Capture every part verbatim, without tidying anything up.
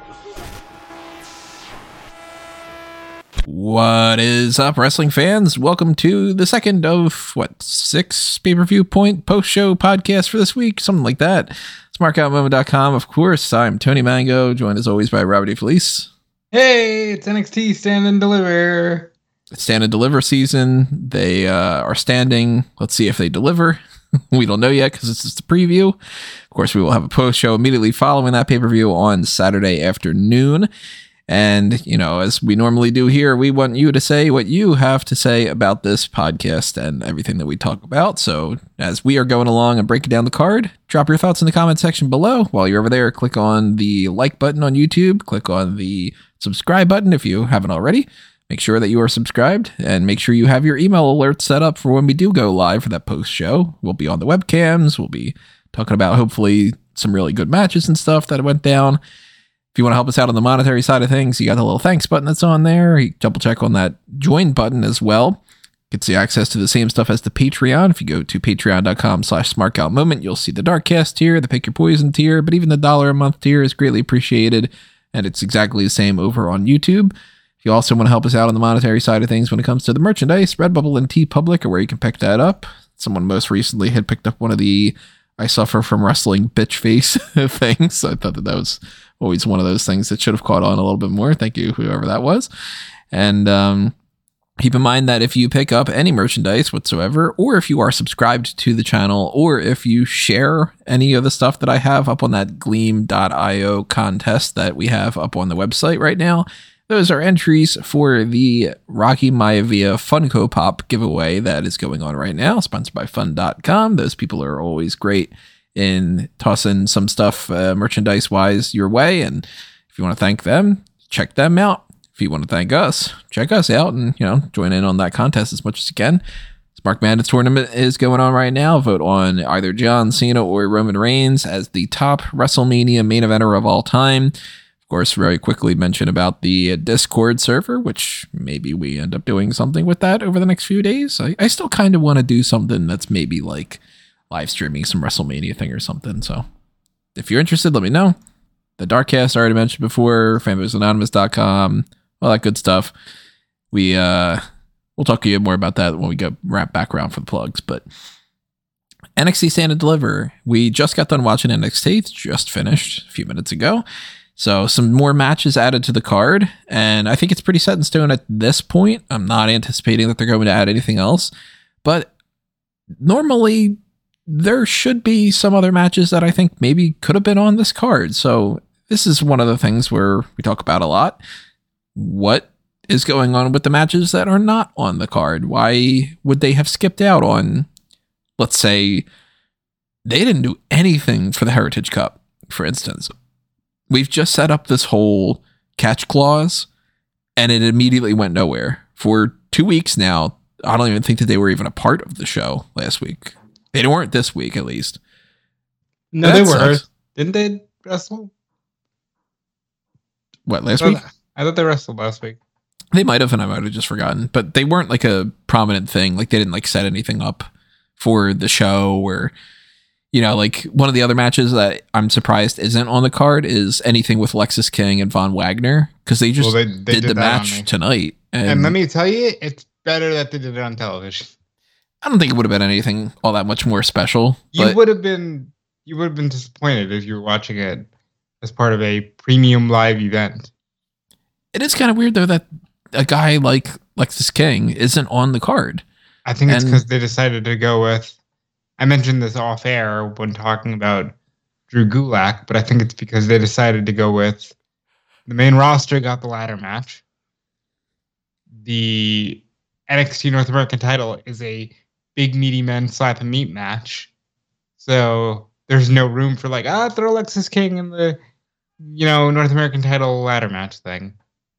What is up, wrestling fans? Welcome to the second of, what, six pay-per-view point post-show podcast for this week, something like that. It's mark out moment dot com, of course. I'm Tony Mango, joined as always by Robert DeFelice. Hey, it's N X T Stand and Deliver. It's Stand and Deliver season. They uh, are standing. Let's see if they deliver. We don't know yet because it's just a preview. Of course, we will have a post-show immediately following that pay-per-view on Saturday afternoon. And, you know, as we normally do here, we want you to say what you have to say about this podcast and everything that we talk about. So as we are going along and breaking down the card, drop your thoughts in the comment section below. While you're over there, click on the like button on YouTube. Click on the subscribe button if you haven't already. Make sure that you are subscribed and make sure you have your email alerts set up for when we do go live for that post show. We'll be on the webcams. We'll be talking about hopefully some really good matches and stuff that went down. If you want to help us out on the monetary side of things, you got the little thanks button that's on there. You double check on that join button as well. Gets you access to the same stuff as the Patreon. If you go to patreon.com slash smarkoutmoment, you'll see the Darkcast tier, the Pick Your Poison tier, but even the dollar a month tier is greatly appreciated. And it's exactly the same over on YouTube. If you also want to help us out on the monetary side of things when it comes to the merchandise, Redbubble and TeePublic are where you can pick that up. Someone most recently had picked up one of the I suffer from wrestling bitch face things. So I thought that that was always one of those things that should have caught on a little bit more. Thank you, whoever that was. And um, keep in mind that if you pick up any merchandise whatsoever, or if you are subscribed to the channel, or if you share any of the stuff that I have up on that gleam dot io contest that we have up on the website right now, those are entries for the Rocky Maivia Funko Pop giveaway that is going on right now, sponsored by fun dot com. Those people are always great in tossing some stuff uh, merchandise-wise your way, and if you want to thank them, check them out. If you want to thank us, check us out and, you know, join in on that contest as much as you can. Mark Madness tournament is going on right now. Vote on either John Cena or Roman Reigns as the top WrestleMania main eventer of all time. Of course, very quickly mention about the Discord server, which maybe we end up doing something with that over the next few days. I, I still kind of want to do something that's maybe like live streaming some WrestleMania thing or something. So if you're interested, let me know. The Darkcast I already mentioned before, fanboys anonymous dot com, all that good stuff. We, uh, we'll talk to you more about that when we go wrap back around for the plugs, but N X T Stand and Deliver. We just got done watching N X T, just finished a few minutes ago. So some more matches added to the card, and I think it's pretty set in stone at this point. I'm not anticipating that they're going to add anything else, but normally there should be some other matches that I think maybe could have been on this card. So this is one of the things where we talk about a lot. What is going on with the matches that are not on the card? Why would they have skipped out on, let's say, they didn't do anything for the Heritage Cup, for instance. We've just set up this whole catch clause, and it immediately went nowhere. For two weeks now, I don't even think that they were even a part of the show last week. They weren't this week, at least. No, they were. Didn't they wrestle? What, last I week? thought, I thought they wrestled last week. They might have, and I might have just forgotten. But they weren't like a prominent thing. Like, they didn't like set anything up for the show or... You know, like one of the other matches that I'm surprised isn't on the card is anything with Lexis King and Von Wagner, because they just well, they, they did, did the match tonight. And, and let me tell you, it's better that they did it on television. I don't think it would have been anything all that much more special. You would have been you would have been disappointed if you were watching it as part of a premium live event. It is kind of weird though that a guy like Lexis King isn't on the card. I think it's because they decided to go with. I mentioned this off air when talking about Drew Gulak, but I think it's because they decided to go with the main roster got the ladder match. The N X T North American title is a big meaty men slap and meat match. So there's no room for like, ah, throw Lexis King in the, you know, North American title ladder match thing.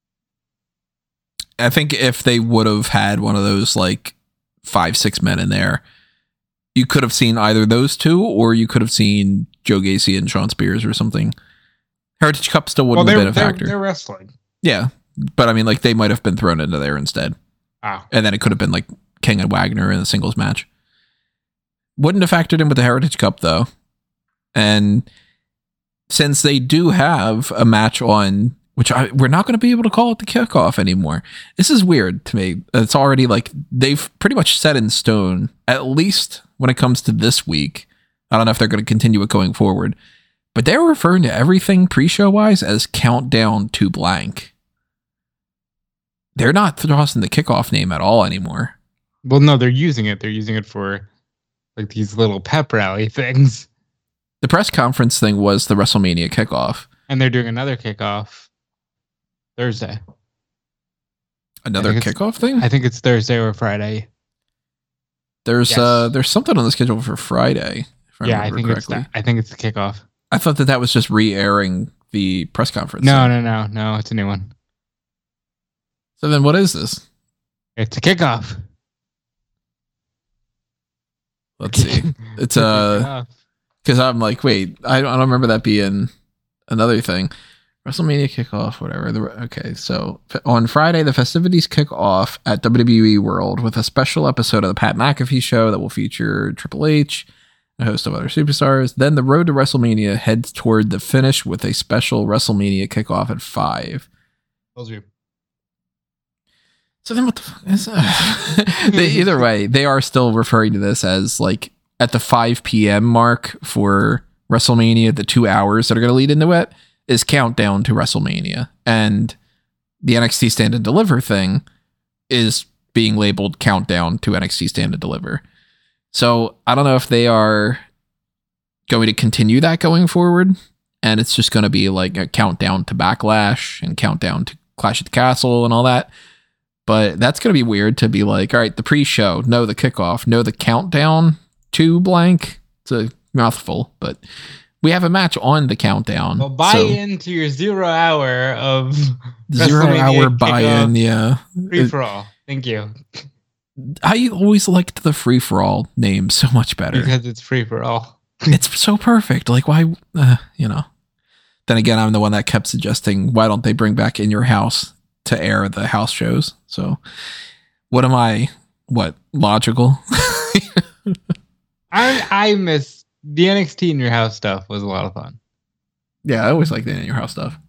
I think if they would have had one of those like five, six men in there, you could have seen either those two, or you could have seen Joe Gacy and Sean Spears or something. Heritage Cup still wouldn't well, have been a they're, factor. They're wrestling. Yeah. But I mean, like, they might have been thrown into there instead. Oh. And then it could have been like King and Wagner in a singles match. Wouldn't have factored in with the Heritage Cup, though. And since they do have a match on, which I, we're not going to be able to call it the kickoff anymore. This is weird to me. It's already like they've pretty much set in stone, at least when it comes to this week. I don't know if they're going to continue it going forward, but they're referring to everything pre-show wise as countdown to blank. They're not tossing the kickoff name at all anymore. Well, no, they're using it. They're using it for like these little pep rally things. The press conference thing was the WrestleMania kickoff. And they're doing another kickoff Thursday. Another kickoff thing? I think it's Thursday or Friday. There's yes. uh there's something on the schedule for Friday. If I yeah, I think correctly. it's that. I think it's the kickoff. I thought that that was just re-airing the press conference. No, thing. no, no, no. It's a new one. So then what is this? It's a kickoff. Let's see. It's a... Because I'm like, wait, I don't, I don't remember that being another thing. WrestleMania kickoff, whatever. The, okay, so on Friday, the festivities kick off at W W E World with a special episode of the Pat McAfee Show that will feature Triple H, a host of other superstars. Then the road to WrestleMania heads toward the finish with a special WrestleMania kickoff at five. Those are So then what the fuck is that? they, either way, they are still referring to this as like at the five p.m. mark for WrestleMania, the two hours that are going to lead into it is countdown to WrestleMania. And the N X T Stand and Deliver thing is being labeled countdown to N X T Stand and Deliver. So I don't know if they are going to continue that going forward. And it's just going to be like a countdown to Backlash and countdown to Clash at the Castle and all that. But that's going to be weird to be like, all right, the pre-show, no, the kickoff, no, the countdown to blank. It's a mouthful, but we have a match on the countdown. Well, buy so into your zero hour of zero hour buy-in, yeah. Free for all. Thank you. I always liked the free for all name so much better because it's free for all. It's so perfect. Like, why, uh, you know? Then again, I'm the one that kept suggesting, why don't they bring back In Your House to air the house shows? So what am I, what, logical? I I miss the N X T In Your House stuff. Was a lot of fun. Yeah, I always like the In Your House stuff.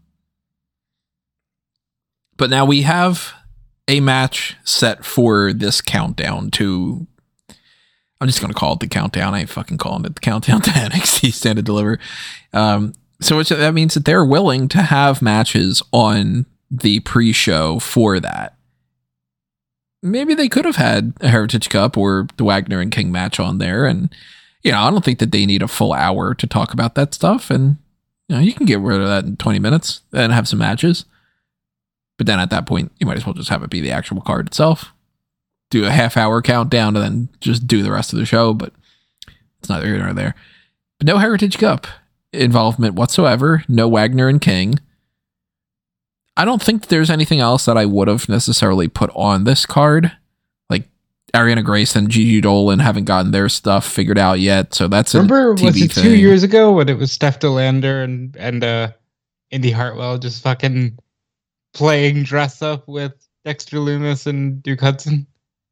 But now we have a match set for this countdown to, I'm just going to call it the countdown. I ain't fucking calling it the countdown to N X T Stand and Deliver. Um, so which, that means that they're willing to have matches on the pre-show for that. Maybe they could have had a Heritage Cup or the Wagner and King match on there. And, you know, I don't think that they need a full hour to talk about that stuff. And, you know, you can get rid of that in twenty minutes and have some matches. But then at that point, you might as well just have it be the actual card itself. Do a half hour countdown and then just do the rest of the show. But it's neither here nor there. But no Heritage Cup involvement whatsoever. No Wagner and King. I don't think there's anything else that I would have necessarily put on this card. Like Ariana Grace and Gigi Dolan haven't gotten their stuff figured out yet. So that's Remember, a T V was it thing. two years ago when it was Steph DeLander and, and uh, Indy Hartwell just fucking playing dress up with Dexter Lumis and Duke Hudson?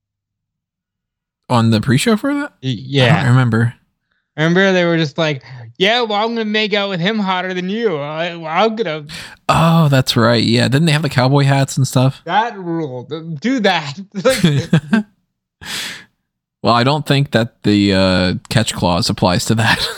On the pre-show for that? Yeah. I don't remember. I remember they were just like, yeah, well, I'm going to make out with him hotter than you. I, well, I'm going to. Oh, that's right. Yeah. Didn't they have the cowboy hats and stuff? That rule. Do that. Well, I don't think that the uh, catch clause applies to that.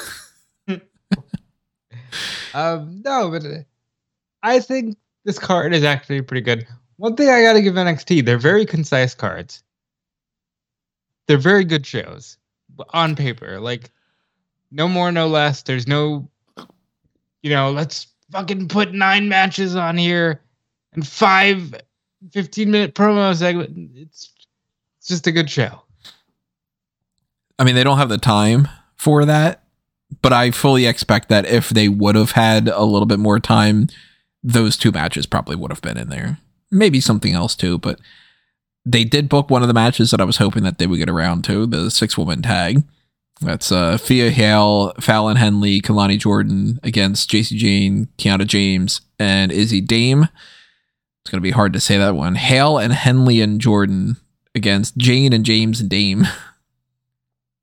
um, no, but I think this card is actually pretty good. One thing I got to give N X T, they're very concise cards. They're very good shows on paper. Like, no more, no less. There's no, you know, let's fucking put nine matches on here and five fifteen minute promo segment. It's, it's just a good show. I mean, they don't have the time for that, but I fully expect that if they would have had a little bit more time, those two matches probably would have been in there. Maybe something else too, but they did book one of the matches that I was hoping that they would get around to, the six-woman tag. That's uh, Thea Hale, Fallon Henley, Kalani Jordan against J C Jane, Kiana James, and Izzy Dame. It's going to be hard to say that one. Hale and Henley and Jordan against Jane and James and Dame.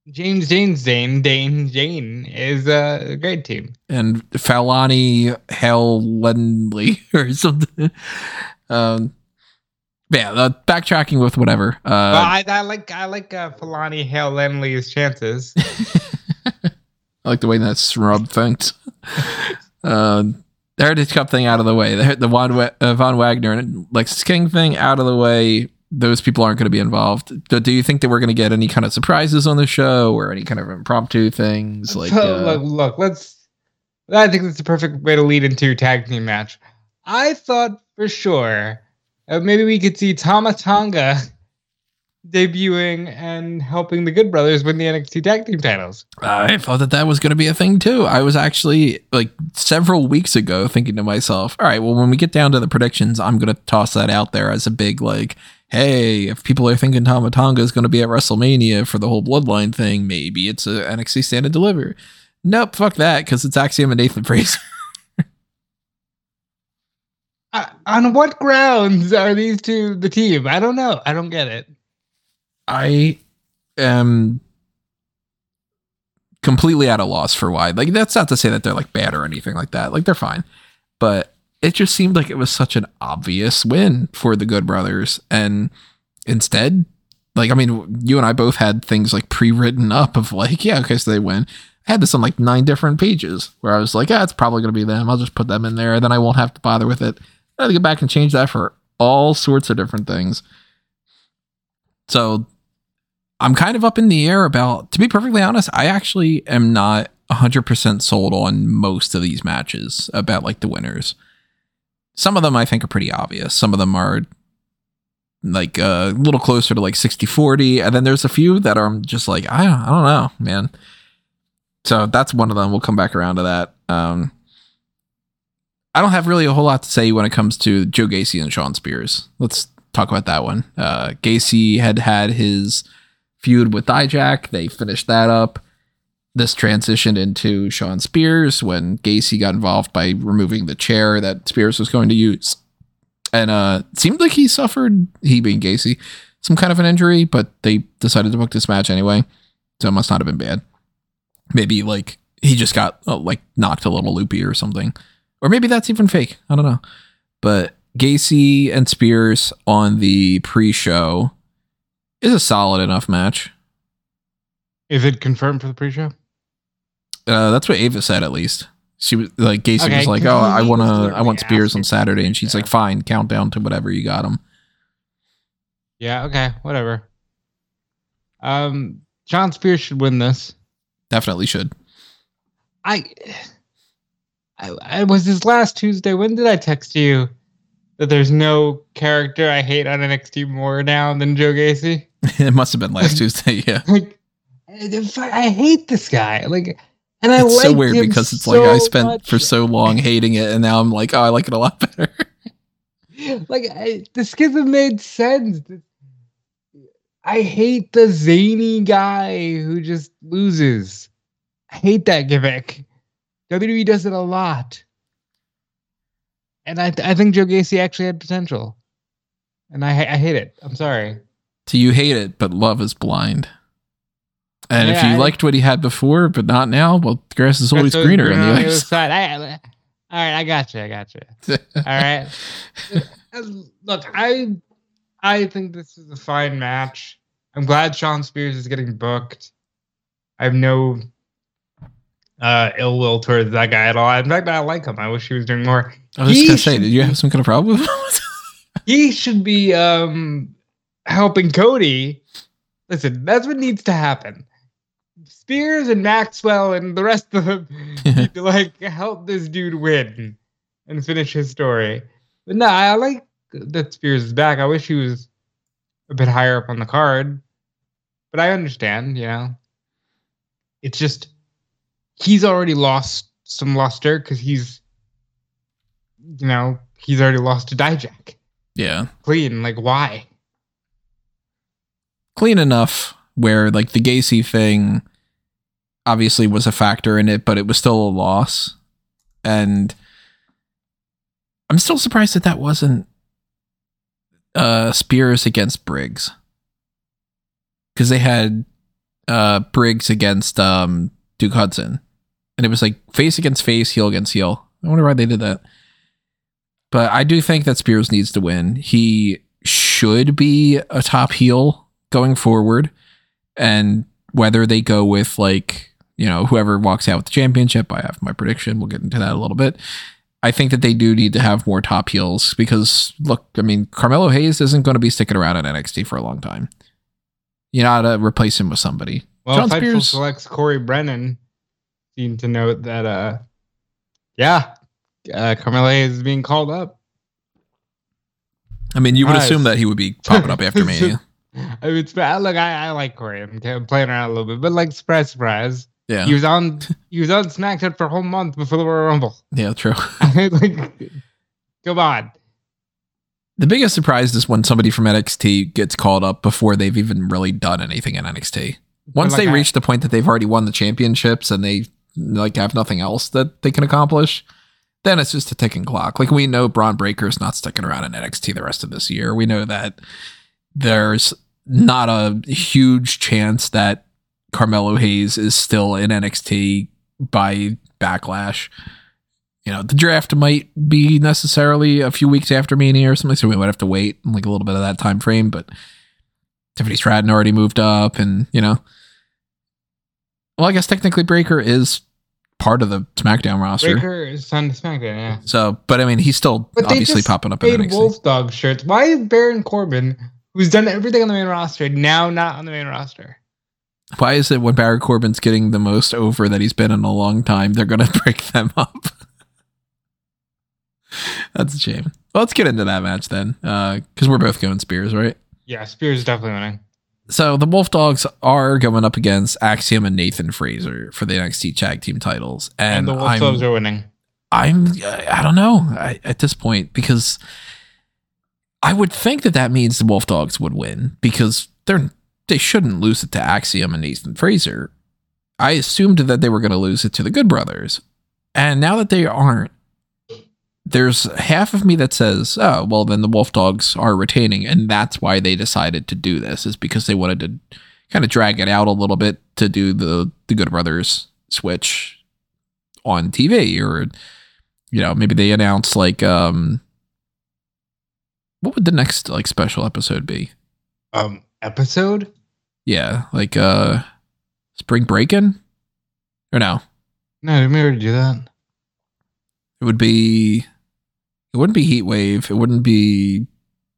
James James Dane Dane Jane is a great team. And Falani Hale Lenley or something. Um, yeah, the backtracking with whatever. Uh, well, I, I like I like uh, Falani Hale Lenley's chances. I like the way that Shrub thinks. uh, the Heritage Cup thing out of the way. The, the Von, uh, Von Wagner and Lexus King thing out of the way. Those people aren't going to be involved. But do you think that we're going to get any kind of surprises on the show or any kind of impromptu things? Like, so, uh, look, look, let's. I think that's the perfect way to lead into a tag team match. I thought for sure uh, maybe we could see Tama Tonga debuting and helping the Good Brothers win the N X T tag team titles. I thought that that was going to be a thing too. I was actually like several weeks ago thinking to myself, all right, well, when we get down to the predictions, I'm going to toss that out there as a big, like, hey, if people are thinking Tama Tonga is going to be at WrestleMania for the whole Bloodline thing, maybe it's a N X T Stand and Deliver. Nope, fuck that, because it's Axiom and Nathan Fraser. uh, on what grounds are these two the team? I don't know. I don't get it. I am completely at a loss for why. Like, that's not to say that they're like bad or anything like that. Like, they're fine. But it just seemed like it was such an obvious win for the Good Brothers. And instead, like, I mean, you and I both had things like pre-written up of like, yeah, okay, so they win. I had this on like nine different pages where I was like, yeah, it's probably going to be them. I'll just put them in there and then I won't have to bother with it. I had to go back and change that for all sorts of different things. So I'm kind of up in the air about, to be perfectly honest, I actually am not one hundred percent sold on most of these matches about like the winners. Some of them I think are pretty obvious. Some of them are like a little closer to like sixty forty. And then there's a few that are just like, I don't, I don't know, man. So that's one of them. We'll come back around to that. Um, I don't have really a whole lot to say when it comes to Joe Gacy and Shawn Spears. Let's talk about that one. Uh, Gacy had had his feud with Dijak. They finished that up. This transitioned into Shawn Spears when Gacy got involved by removing the chair that Spears was going to use. And uh, it seemed like he suffered, he being Gacy, some kind of an injury, but they decided to book this match anyway. So it must not have been bad. Maybe like he just got uh, like knocked a little loopy or something. Or maybe that's even fake. I don't know. But Gacy and Spears on the pre-show is a solid enough match. Is it confirmed for the pre-show? Uh, that's what Ava said, at least. She was like, Gacy Okay, was like, "Oh, I want to, I want Spears on asked. Saturday," and she's Yeah. like, "Fine, countdown to whatever you got him." Yeah. Okay. Whatever. Um, Shawn Spears should win this. Definitely should. I, I, I was this last Tuesday. When did I text you that there's no character I hate on N X T more now than Joe Gacy? It must have been last Tuesday. Yeah, Like, I hate this guy. Like, and I it's like so weird him because it's so like I spent much. for so long hating it, and now I'm like, oh, I like it a lot better. Like, I, the schism made sense. I hate the zany guy who just loses. I hate that gimmick. W W E does it a lot. And I, th- I think Joe Gacy actually had potential. And I, I hate it. I'm sorry. So you hate it, but love is blind. And if Yeah, you I- liked what he had before, but not now, well, the grass is always That's greener green on the on other side. side. I, I- all right, I got you. I got you. All right. Look, I I think this is a fine match. I'm glad Shawn Spears is getting booked. I have no uh, ill will towards that guy at all. In fact, I like him. I wish he was doing more. I was He just gonna say, should did you be- have some kind of problem with him? He should be um, helping Cody. Listen, that's what needs to happen. Spears and Maxwell and the rest of them need to like help this dude win and finish his story. But no, I like that Spears is back. I wish he was a bit higher up on the card. But I understand, you know. It's just he's already lost some luster because he's, you know, he's already lost to Dijak. Yeah. Clean, like why? Clean enough where like the Gacy thing obviously was a factor in it, but it was still a loss. And I'm still surprised that that wasn't uh, Spears against Briggs. Because they had uh, Briggs against um, Duke Hudson. And it was like face against face, heel against heel. I wonder why they did that. But I do think that Spears needs to win. He should be a top heel going forward. And whether they go with like, you know, whoever walks out with the championship, I have my prediction. We'll get into that a little bit. I think that they do need to have more top heels because, look, I mean, Carmelo Hayes isn't going to be sticking around in N X T for a long time. You know how to replace him with somebody. Well, John Fightful Spears selects Corey Brennan. Seem to note that, uh, yeah, uh, Carmelo Hayes is being called up. I mean, you would Nice. assume that he would be popping up after Mania. I mean, look, I, I like Corey. I'm kind of playing around a little bit, but like, surprise, surprise. Yeah, He was on. He was on SmackDown for a whole month before the Royal Rumble. yeah, true. Like, come on. The biggest surprise is when somebody from N X T gets called up before they've even really done anything in N X T. Once Like they I- reach the point that they've already won the championships and they like have nothing else that they can accomplish, then it's just a ticking clock. Like we know Braun Breaker's not sticking around in N X T the rest of this year. We know that there's not a huge chance that Carmelo Hayes is still in N X T by Backlash. You know, the draft might be necessarily a few weeks after Mania or something, so we might have to wait like a little bit of that time frame. But Tiffany Stratton already moved up, and you know, well, I guess technically Breaker is part of the SmackDown roster. Breaker is on SmackDown, yeah. So, but I mean, he's still But they obviously just popping up in N made X T. Wolf Dog shirts. Why is Baron Corbin, who's done everything on the main roster, now not on the main roster? Why is it when Baron Corbin's getting the most over that he's been in a long time, they're going to break them up? That's a shame. Well, let's get into that match then, because we're both going Spears, right? Yeah, Spears is definitely winning. So the Wolf Dogs are going up against Axiom and Nathan Fraser for the N X T Tag Team titles, and, And, the Wolf I'm, Dogs are winning. I'm, I don't know I, at this point because I would think that that means the Wolf Dogs would win because they're they shouldn't lose it to Axiom and Nathan Fraser. I assumed that they were going to lose it to the Good Brothers, and now that they aren't, there's half of me that says, oh, well, then the Wolf Dogs are retaining, and that's why they decided to do this, is because they wanted to kind of drag it out a little bit to do the, the Good Brothers switch on T V, or, you know, maybe they announced, like, um, what would the next, like, special episode be? Um, episode? Yeah, like, uh, Spring Breakin'? Or no? No, did we already do that? It would be... It wouldn't be Heat Wave. It wouldn't be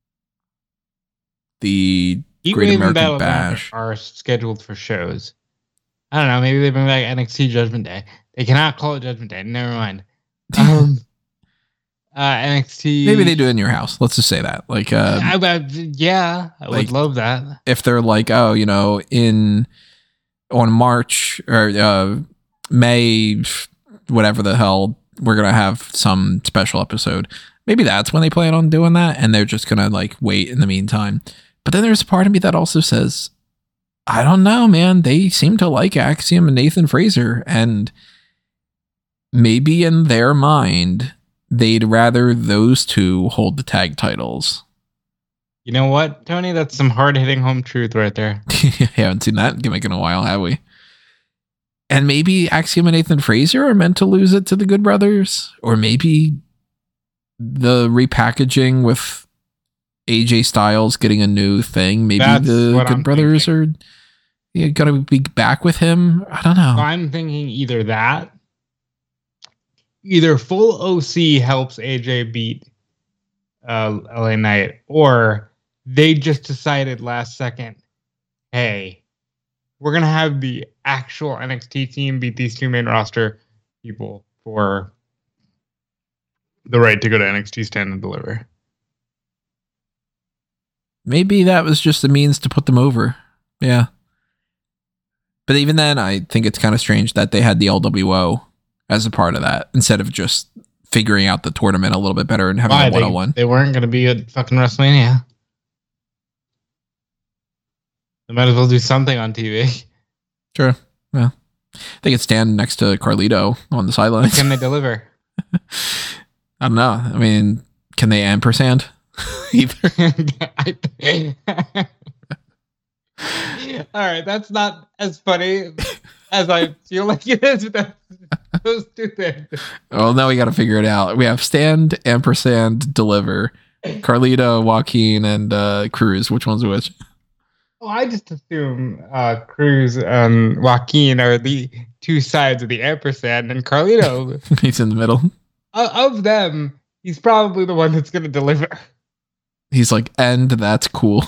the Heat Great Wave and American Battle of Bash. Honor are scheduled for shows. I don't know. Maybe they bring back N X T Judgment Day. They cannot call it Judgment Day. Never mind. Um, uh, N X T. Maybe they do it in your house. Let's just say that. Like, uh, I, I, yeah, I like- would love that. if they're like, oh, you know, in on March or uh, May, whatever the hell, we're gonna have some special episode. Maybe that's when they plan on doing that, and they're just gonna like wait in the meantime. But then there's a part of me that also says, I don't know, man. They seem to like Axiom and Nathan Fraser, and maybe in their mind, they'd rather those two hold the tag titles. You know what, Tony? That's some hard hitting home truth right there. Haven't seen that gimmick in a while, have we? And maybe Axiom and Nathan Fraser are meant to lose it to the Good Brothers, or maybe the repackaging with A J Styles getting a new thing. Maybe That's the what Good I'm Brothers thinking. are yeah, gonna be back with him. I don't know. I'm thinking either that, either full O C helps A J beat uh, L A Knight, or they just decided last second, hey, we're going to have the actual N X T team beat these two main roster people for the right to go to N X T Stand and Deliver. Maybe that was just a means to put them over. Yeah. But even then, I think it's kind of strange that they had the L W O as a part of that instead of just figuring out the tournament a little bit better and having Why? a They, one-on-one. they weren't going to be at fucking WrestleMania. They might as well do something on T V. Sure. Yeah. They could stand next to Carlito on the sidelines. Can they deliver? I don't know. I mean, can they ampersand? Either. I- All right, that's not as funny as I feel like it is, but that's so stupid. Well, now we got to figure it out. We have stand, ampersand, deliver. Carlito, Joaquin, and uh, Cruz. Which one's which? Oh, I just assume uh, Cruz and Joaquin are the two sides of the ampersand, and Carlito. He's in the middle. Uh, of them, he's probably the one that's going to deliver. He's like, and that's cool.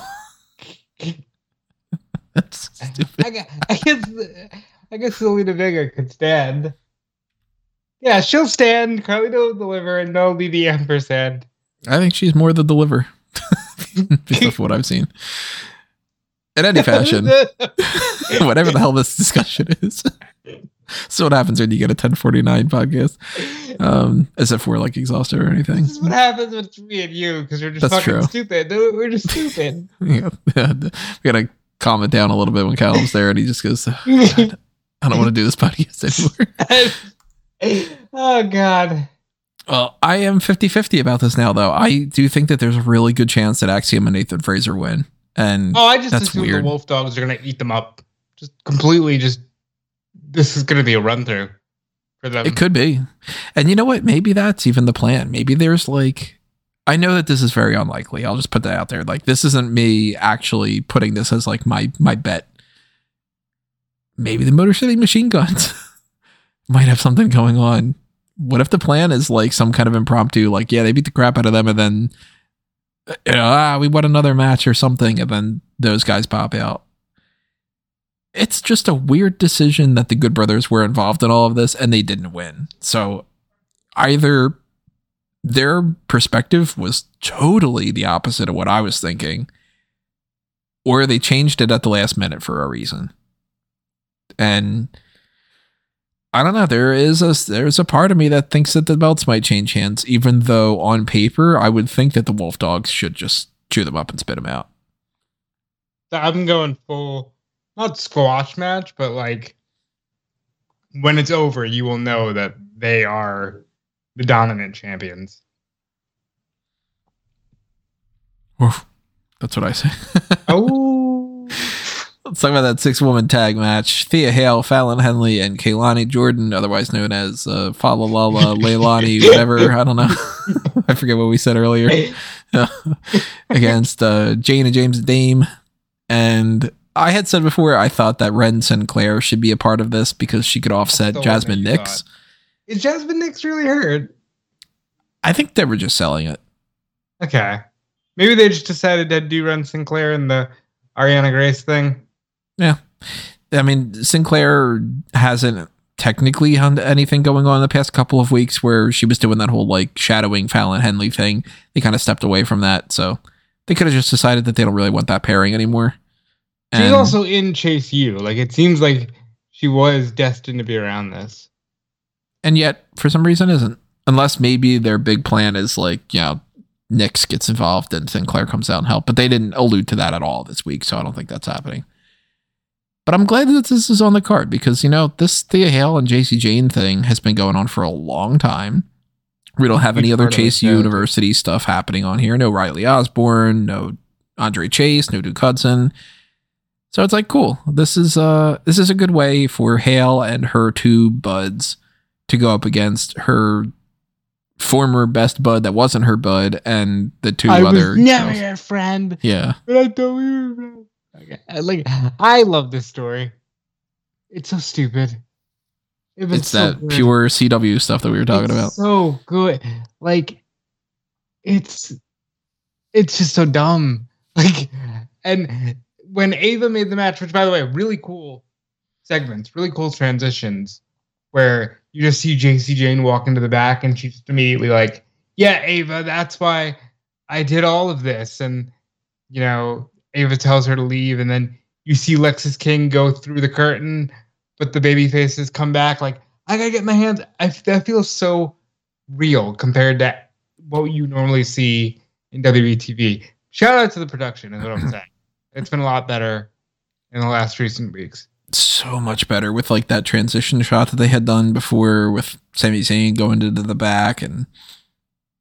That's stupid. I guess, I guess, I guess Zelina Vega could stand. Yeah, she'll stand. Carlito will deliver, and they'll be the ampersand. I think she's more the deliver. Based off what I've seen. In any fashion, whatever the hell this discussion is. So what happens when you get a ten forty-nine podcast? Um, as if we're like exhausted or anything. This is what happens with me and you, because we're just That's fucking true. stupid. We're just stupid. Yeah, we gotta calm it down a little bit when Callum's there and he just goes, oh, God, I don't want to do this podcast anymore. Oh, God. Well, I am fifty-fifty about this now, though. I do think that there's a really good chance that Axiom and Nathan Fraser win. And oh, I just that's assume weird. the Wolf Dogs are going to eat them up. Just completely just... This is going to be a run-through for them. It could be. And you know what? Maybe that's even the plan. Maybe there's like... I know that this is very unlikely. I'll just put that out there. Like, this isn't me actually putting this as like my, my bet. Maybe the Motor City Machine Guns might have something going on. What if the plan is like some kind of impromptu, like, yeah, they beat the crap out of them and then, you know, ah, we won another match or something, and then those guys pop out. It's just a weird decision that the Good Brothers were involved in all of this and they didn't win. So either their perspective was totally the opposite of what I was thinking, or they changed it at the last minute for a reason. And I don't know. There is a there's a part of me that thinks that the belts might change hands, even though on paper I would think that the Wolf Dogs should just chew them up and spit them out. I'm going full, not squash match, but like when it's over, you will know that they are the dominant champions. Oof, that's what I say. Oh. Let's talk about that six-woman tag match. Thea Hale, Fallon Henley, and Kaylani Jordan, otherwise known as uh, Falalala, Leilani, whatever. I don't know. I forget what we said earlier. Against uh, Jane and James Dame. And I had said before, I thought that Ren Sinclair should be a part of this because she could offset Jasmine Nix. Is Jasmine Nix really hurt? I think they were just selling it. Okay. Maybe they just decided to do Ren Sinclair and the Ariana Grace thing. Yeah. I mean, Sinclair hasn't technically had anything going on in the past couple of weeks where she was doing that whole like shadowing Fallon Henley thing. They kind of stepped away from that. So they could have just decided that they don't really want that pairing anymore. She's and, also in Chase U. Like, it seems like she was destined to be around this. And yet, for some reason, isn't. Unless maybe their big plan is like, you know, Nix gets involved and Sinclair comes out and help. But they didn't allude to that at all this week, so I don't think that's happening. But I'm glad that this is on the card because, you know, this Thea Hale and J C Jane thing has been going on for a long time. We don't have any other Chase University stuff happening on here. No Riley Osborne, no Andre Chase, no Duke Hudson. So it's like, cool. This is uh this is a good way for Hale and her two buds to go up against her former best bud that wasn't her bud and the two I other was never girls. your friend. Yeah. But I thought we were friends. Okay. Like, I love this story. It's so stupid. It was It's so that good. pure C W stuff that we were talking It's about. so good. Like, it's it's just so dumb. Like, and when Ava made the match, which by the way, really cool segments, really cool transitions, where you just see J C Jane walk into the back and she's just immediately like, yeah, Ava, that's why I did all of this. And, you know, Ava tells her to leave, and then you see Lexis King go through the curtain, but the baby faces come back like, I gotta get my hands. I, that feels so real compared to what you normally see in W W E T V. Shout out to the production is what I'm saying. It's been a lot better in the last recent weeks. So much better with like that transition shot that they had done before with Sami Zayn going into the back, and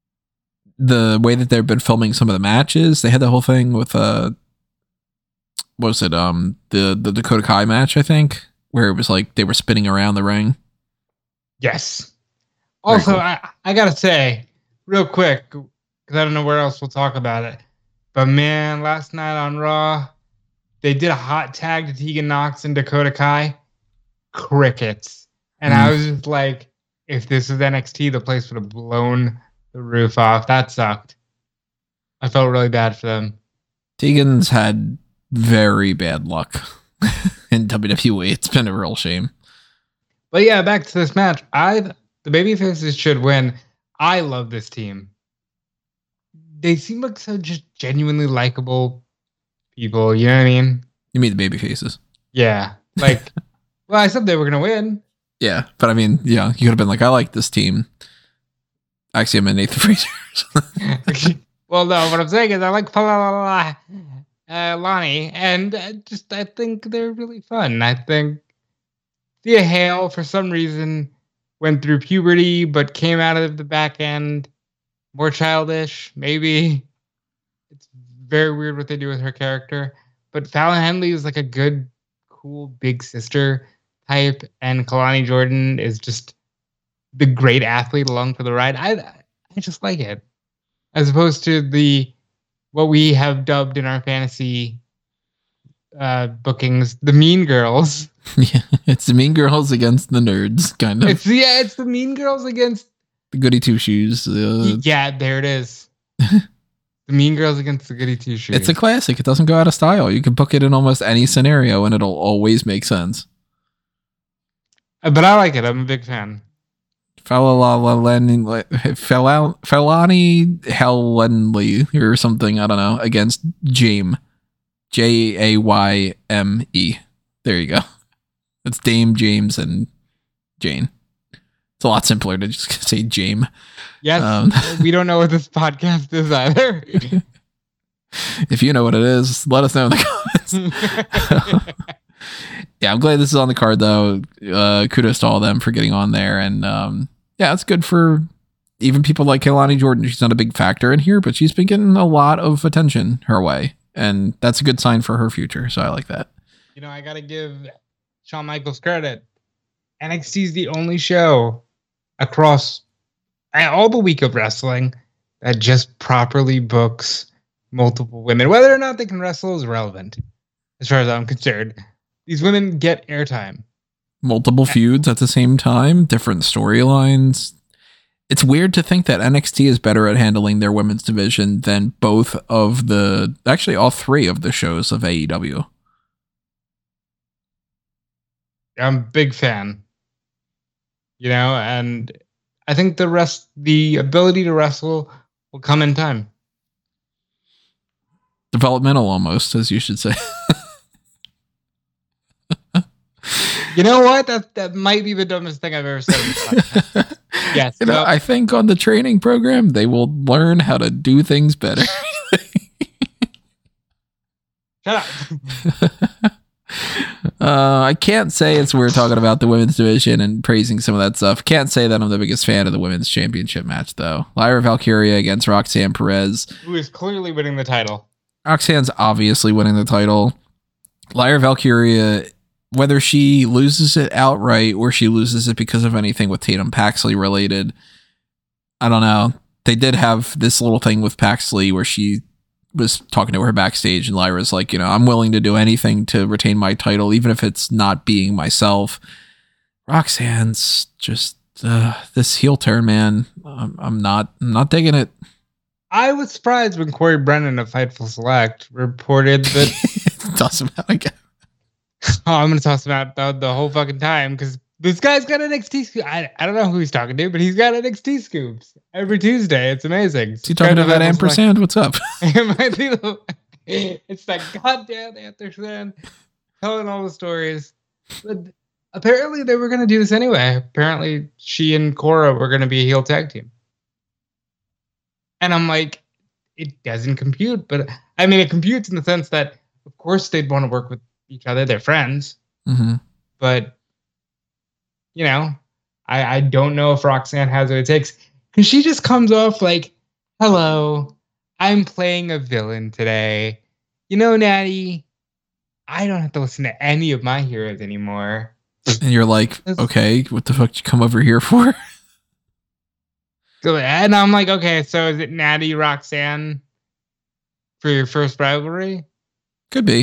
the way that they've been filming some of the matches. They had the whole thing with uh what was it? Um, the the Dakota Kai match, I think, where it was like they were spinning around the ring. Yes. Also, cool. I, I gotta say, real quick, because I don't know where else we'll talk about it, but man, last night on Raw, they did a hot tag to Tegan Nox and Dakota Kai. Crickets. And mm. I was just like, if this was N X T, the place would have blown the roof off. That sucked. I felt really bad for them. Tegan's had very bad luck in W W E. It's been a real shame. But yeah, back to this match. I the babyfaces should win. I love this team. They seem like so just genuinely likable people. You know what I mean? You mean the babyfaces? Yeah. Like, well, I said they were going to win. Yeah. But I mean, yeah, you could have been like, I like this team. Actually, I'm in Nathan Fraser. Well, no, what I'm saying is I like uh, Lonnie. And I just, I think they're really fun. I think Thea Hale, for some reason, went through puberty, but came out of the back end more childish, maybe. It's very weird what they do with her character. But Fallon Henley is like a good, cool, big sister type, and Kalani Jordan is just the great athlete along for the ride. I I just like it. As opposed to the what we have dubbed in our fantasy uh, bookings, the Mean Girls. Yeah, it's the Mean Girls against the nerds, kind of. It's yeah, it's the Mean Girls against the Goody Two Shoes. Uh, yeah, there it is. The Mean Girls against the Goody Two Shoes. It's a classic. It doesn't go out of style. You can book it in almost any scenario, and it'll always make sense. Uh, but I like it. I'm a big fan. Felani Helenly or something. I don't know. Against Jame. J A Y M E. There you go. It's Dame, James, and Jane. It's a lot simpler to just say Jame. Yes, um, we don't know what this podcast is either. If you know what it is, let us know in the comments. Yeah, I'm glad this is on the card, though. Uh, kudos to all of them for getting on there. And um, yeah, it's good for even people like Kalani Jordan. She's not a big factor in here, but she's been getting a lot of attention her way. And that's a good sign for her future. So I like that. You know, I got to give Shawn Michaels credit. N X T is the only show across all the week of wrestling that just properly books multiple women. Whether or not they can wrestle is relevant, as far as I'm concerned. These women get airtime. Multiple feuds at the same time, different storylines. It's weird to think that N X T is better at handling their women's division than both of the, actually all three of the shows of A E W. I'm a big fan. You know, and I think the rest, the ability to wrestle will come in time. Developmental almost, as you should say. You know what? That that might be the dumbest thing I've ever said. In this podcast. Yes. You know, no. I think on the training program, they will learn how to do things better. Shut up. uh, I can't say it's we're talking about the women's division and praising some of that stuff. Can't say that I'm the biggest fan of the women's championship match, though. Lyra Valkyria against Roxanne Perez. Who is clearly winning the title. Roxanne's obviously winning the title. Lyra Valkyria, whether she loses it outright or she loses it because of anything with Tatum Paxley related, I don't know. They did have this little thing with Paxley where she was talking to her backstage and Lyra's like, you know, I'm willing to do anything to retain my title, even if it's not being myself. Roxanne's just uh, this heel turn, man. I'm, I'm not, I'm not digging it. I was surprised when Corey Brennan of Fightful Select reported that. Doesn't matter. Oh, I'm going to toss him out the, the whole fucking time because this guy's got N X T scoop. I, I don't know who he's talking to, but he's got N X T scoops every Tuesday. It's amazing. Is he talking to that ampersand? What's up? It's that goddamn ampersand telling all the stories. But apparently they were going to do this anyway. Apparently she and Cora were going to be a heel tag team. And I'm like, it doesn't compute. But I mean, it computes in the sense that, of course, they'd want to work with each other. They're friends. Mm-hmm. But, you know, I, I don't know if Roxanne has what it takes. Because she just comes off like, hello, I'm playing a villain today. You know, Natty, I don't have to listen to any of my heroes anymore. And you're like, okay, what the fuck did you come over here for? So, and I'm like, okay, so is it Natty Roxanne for your first rivalry? Could be.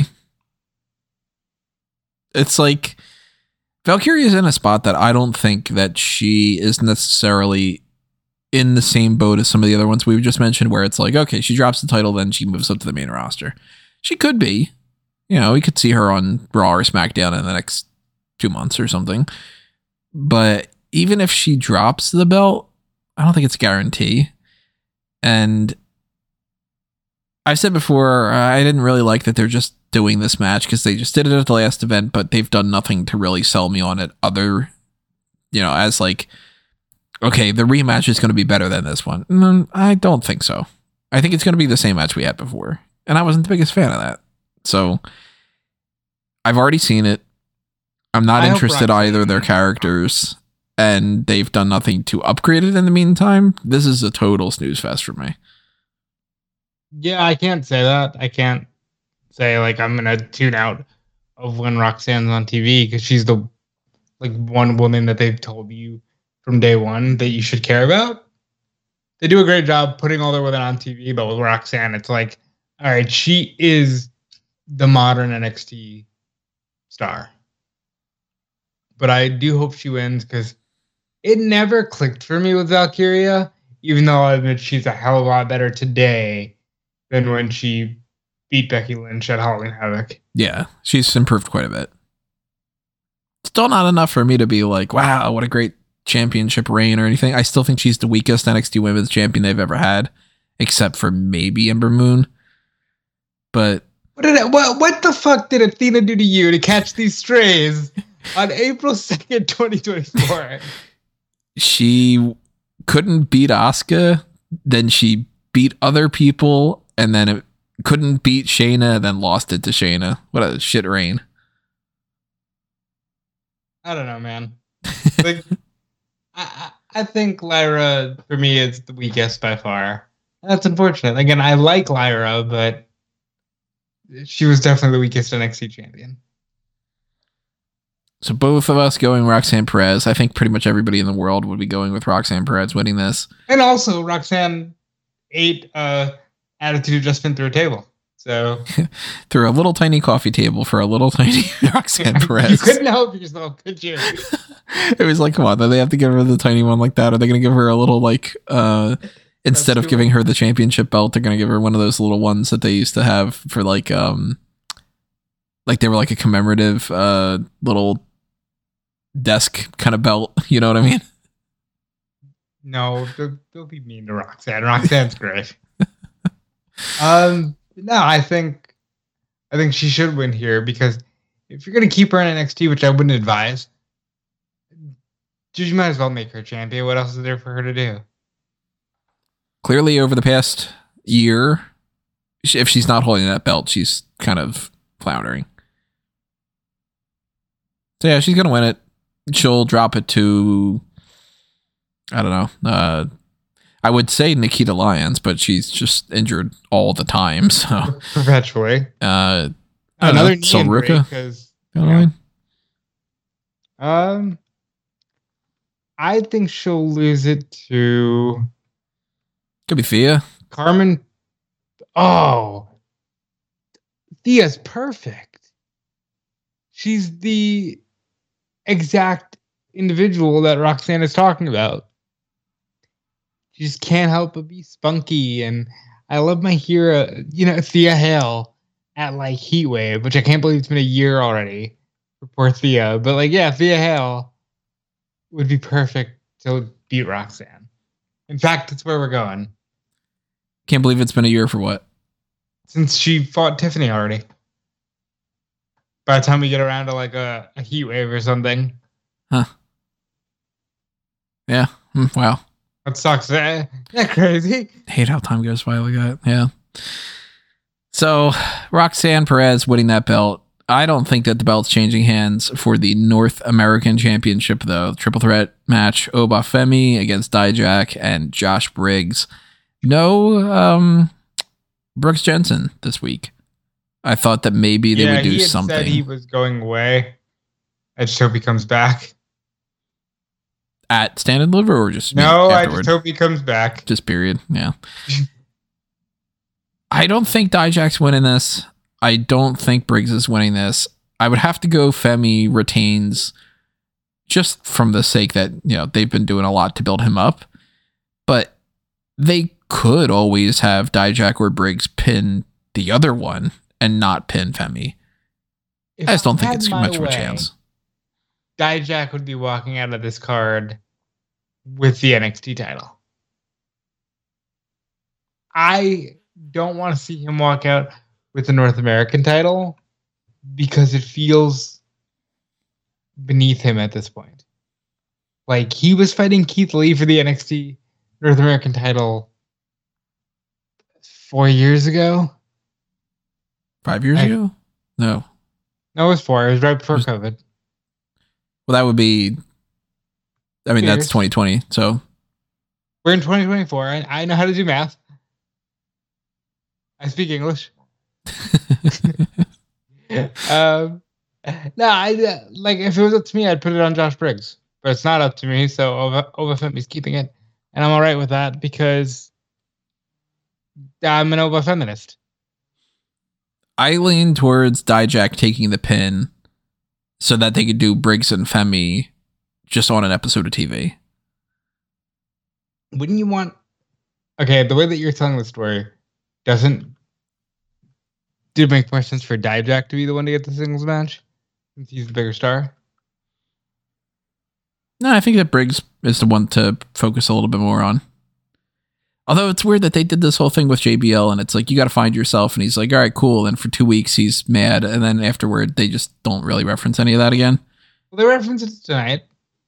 It's like Valkyria is in a spot that I don't think that she is necessarily in the same boat as some of the other ones we've just mentioned, where it's like, okay, she drops the title, then she moves up to the main roster. She could be. You know, we could see her on Raw or SmackDown in the next two months or something. But even if she drops the belt, I don't think it's a guarantee. And I've said before, I didn't really like that they're just doing this match because they just did it at the last event, but they've done nothing to really sell me on it other, you know, as like, okay, the rematch is going to be better than this one. Mm, I don't think so. I think it's going to be the same match we had before. And I wasn't the biggest fan of that. So I've already seen it. I'm not I interested either of their characters, and they've done nothing to upgrade it in the meantime. This is a total snooze fest for me. Yeah, I can't say that. I can't say like I'm gonna tune out of when Roxanne's on T V because she's the like one woman that they've told you from day one that you should care about. They do a great job putting all their women on T V, but with Roxanne, it's like, all right, she is the modern N X T star. But I do hope she wins because it never clicked for me with Valkyria, even though I admit she's a hell of a lot better today than when she beat Becky Lynch at Halloween Havoc. Yeah, she's improved quite a bit. Still not enough for me to be like, wow, what a great championship reign or anything. I still think she's the weakest N X T Women's Champion they've ever had, except for maybe Ember Moon. But what did it, what what the fuck did Athena do to you to catch these strays on April second, twenty twenty-four? She couldn't beat Asuka, then she beat other people, and then it couldn't beat Shayna, then lost it to Shayna. What a shit reign. I don't know, man. Like, I, I think Lyra, for me, is the weakest by far. That's unfortunate. Again, I like Lyra, but she was definitely the weakest N X T champion. So both of us going Roxanne Perez. I think pretty much everybody in the world would be going with Roxanne Perez winning this. And also, Roxanne ate uh, Attitude Adjustment through a table. So through a little tiny coffee table for a little tiny Roxanne Perez. You couldn't help yourself, could you? It was like, come on, do they have to give her the tiny one like that? Are they going to give her a little like, uh, instead That's of giving her the championship belt, they're going to give her one of those little ones that they used to have for like, um, like they were like a commemorative uh, little desk kind of belt. You know what I mean? No, don't, don't be mean to Roxanne. Roxanne's great. um, no, I think, I think she should win here because if you're going to keep her in N X T, which I wouldn't advise, you might as well make her champion. What else is there for her to do? Clearly, over the past year, if she's not holding that belt, she's kind of floundering. So yeah, she's going to win it. She'll drop it to, I don't know, uh, I would say Nikita Lyons, but she's just injured all the time. So perpetually. Uh, Another knee injury because yeah. Um, I think she'll lose it to. Could be Thea. Carmen. Oh, Thea's perfect. She's the exact individual that Roxanne is talking about. She just can't help but be spunky, and I love my hero, you know, Thea Hale at like Heatwave, which I can't believe it's been a year already for poor Thea. But like, yeah, Thea Hale would be perfect to beat Roxanne. In fact, that's where we're going. Can't believe it's been a year for what? Since she fought Tiffany already. By the time we get around to like a, a Heatwave or something. Huh. Yeah. Mm, wow. That sucks. Isn't that crazy? I hate how time goes by like that. Yeah. So Roxanne Perez winning that belt. I don't think that the belt's changing hands for the North American Championship, though. Triple threat match, Obafemi against Dijak and Josh Briggs. No um, Brooks Jensen this week. I thought that maybe they yeah, would do he had something. said he was going away. I just hope he comes back. At Stand and Deliver or just no, I afterward? just hope he comes back. Just period. Yeah. I don't think Dijak's winning this. I don't think Briggs is winning this. I would have to go Femi retains just from the sake that, you know, they've been doing a lot to build him up. But they could always have Dijak or Briggs pin the other one and not pin Femi. If I just don't I think had it's my much of a way, chance. Dijak would be walking out of this card with the N X T title. I don't want to see him walk out with the North American title because it feels beneath him at this point. Like, he was fighting Keith Lee for the N X T North American title four years ago. Five years I, ago? No. No, it was four. It was right before was, COVID. Well, that would be... I mean, Years. that's twenty twenty, so... We're in twenty twenty-four. I, I know how to do math. I speak English. um, no, I uh, like if it was up to me, I'd put it on Josh Briggs, but it's not up to me. So Obafemi's keeping it, and I'm all right with that because I'm an Oba feminist. I lean towards Dijak taking the pin so that they could do Briggs and Femi just on an episode of T V. Wouldn't you want? Okay, the way that you're telling the story doesn't. Did it make more sense for Dijak to be the one to get the singles match since he's the bigger star? No, I think that Briggs is the one to focus a little bit more on. Although it's weird that they did this whole thing with J B L and it's like, you got to find yourself. And he's like, all right, cool. And for two weeks, he's mad. And then afterward, they just don't really reference any of that again. Well, they referenced it tonight.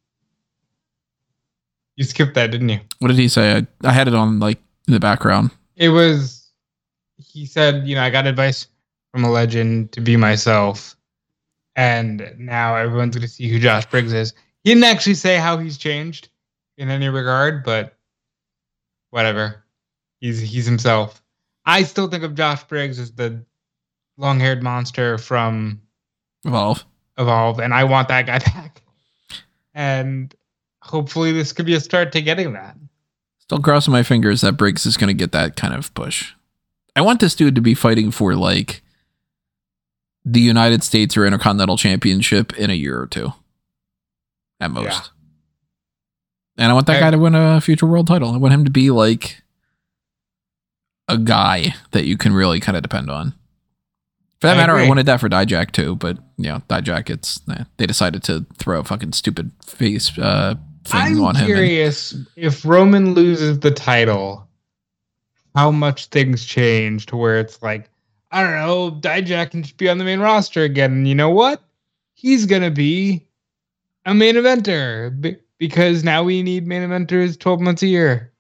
You skipped that, didn't you? What did he say? I, I had it on like in the background. It was, he said, you know, I got advice from a legend to be myself. And now everyone's going to see who Josh Briggs is. He didn't actually say how he's changed in any regard, but whatever. He's he's himself. I still think of Josh Briggs as the long-haired monster from Evolve. Evolve, and I want that guy back. And hopefully this could be a start to getting that. Still crossing my fingers that Briggs is going to get that kind of push. I want this dude to be fighting for like the United States or Intercontinental Championship in a year or two. At most. Yeah. And I want that I, guy to win a future world title. I want him to be like a guy that you can really kind of depend on. For that I matter, agree. I wanted that for Dijak too, but you know, Dijak, it's eh, they decided to throw a fucking stupid face uh, thing I'm on him. I'm curious and, if Roman loses the title, how much things change to where it's like, I don't know, Dijak can just be on the main roster again. And you know what? He's gonna be a main eventer b- because now we need main eventers twelve months a year.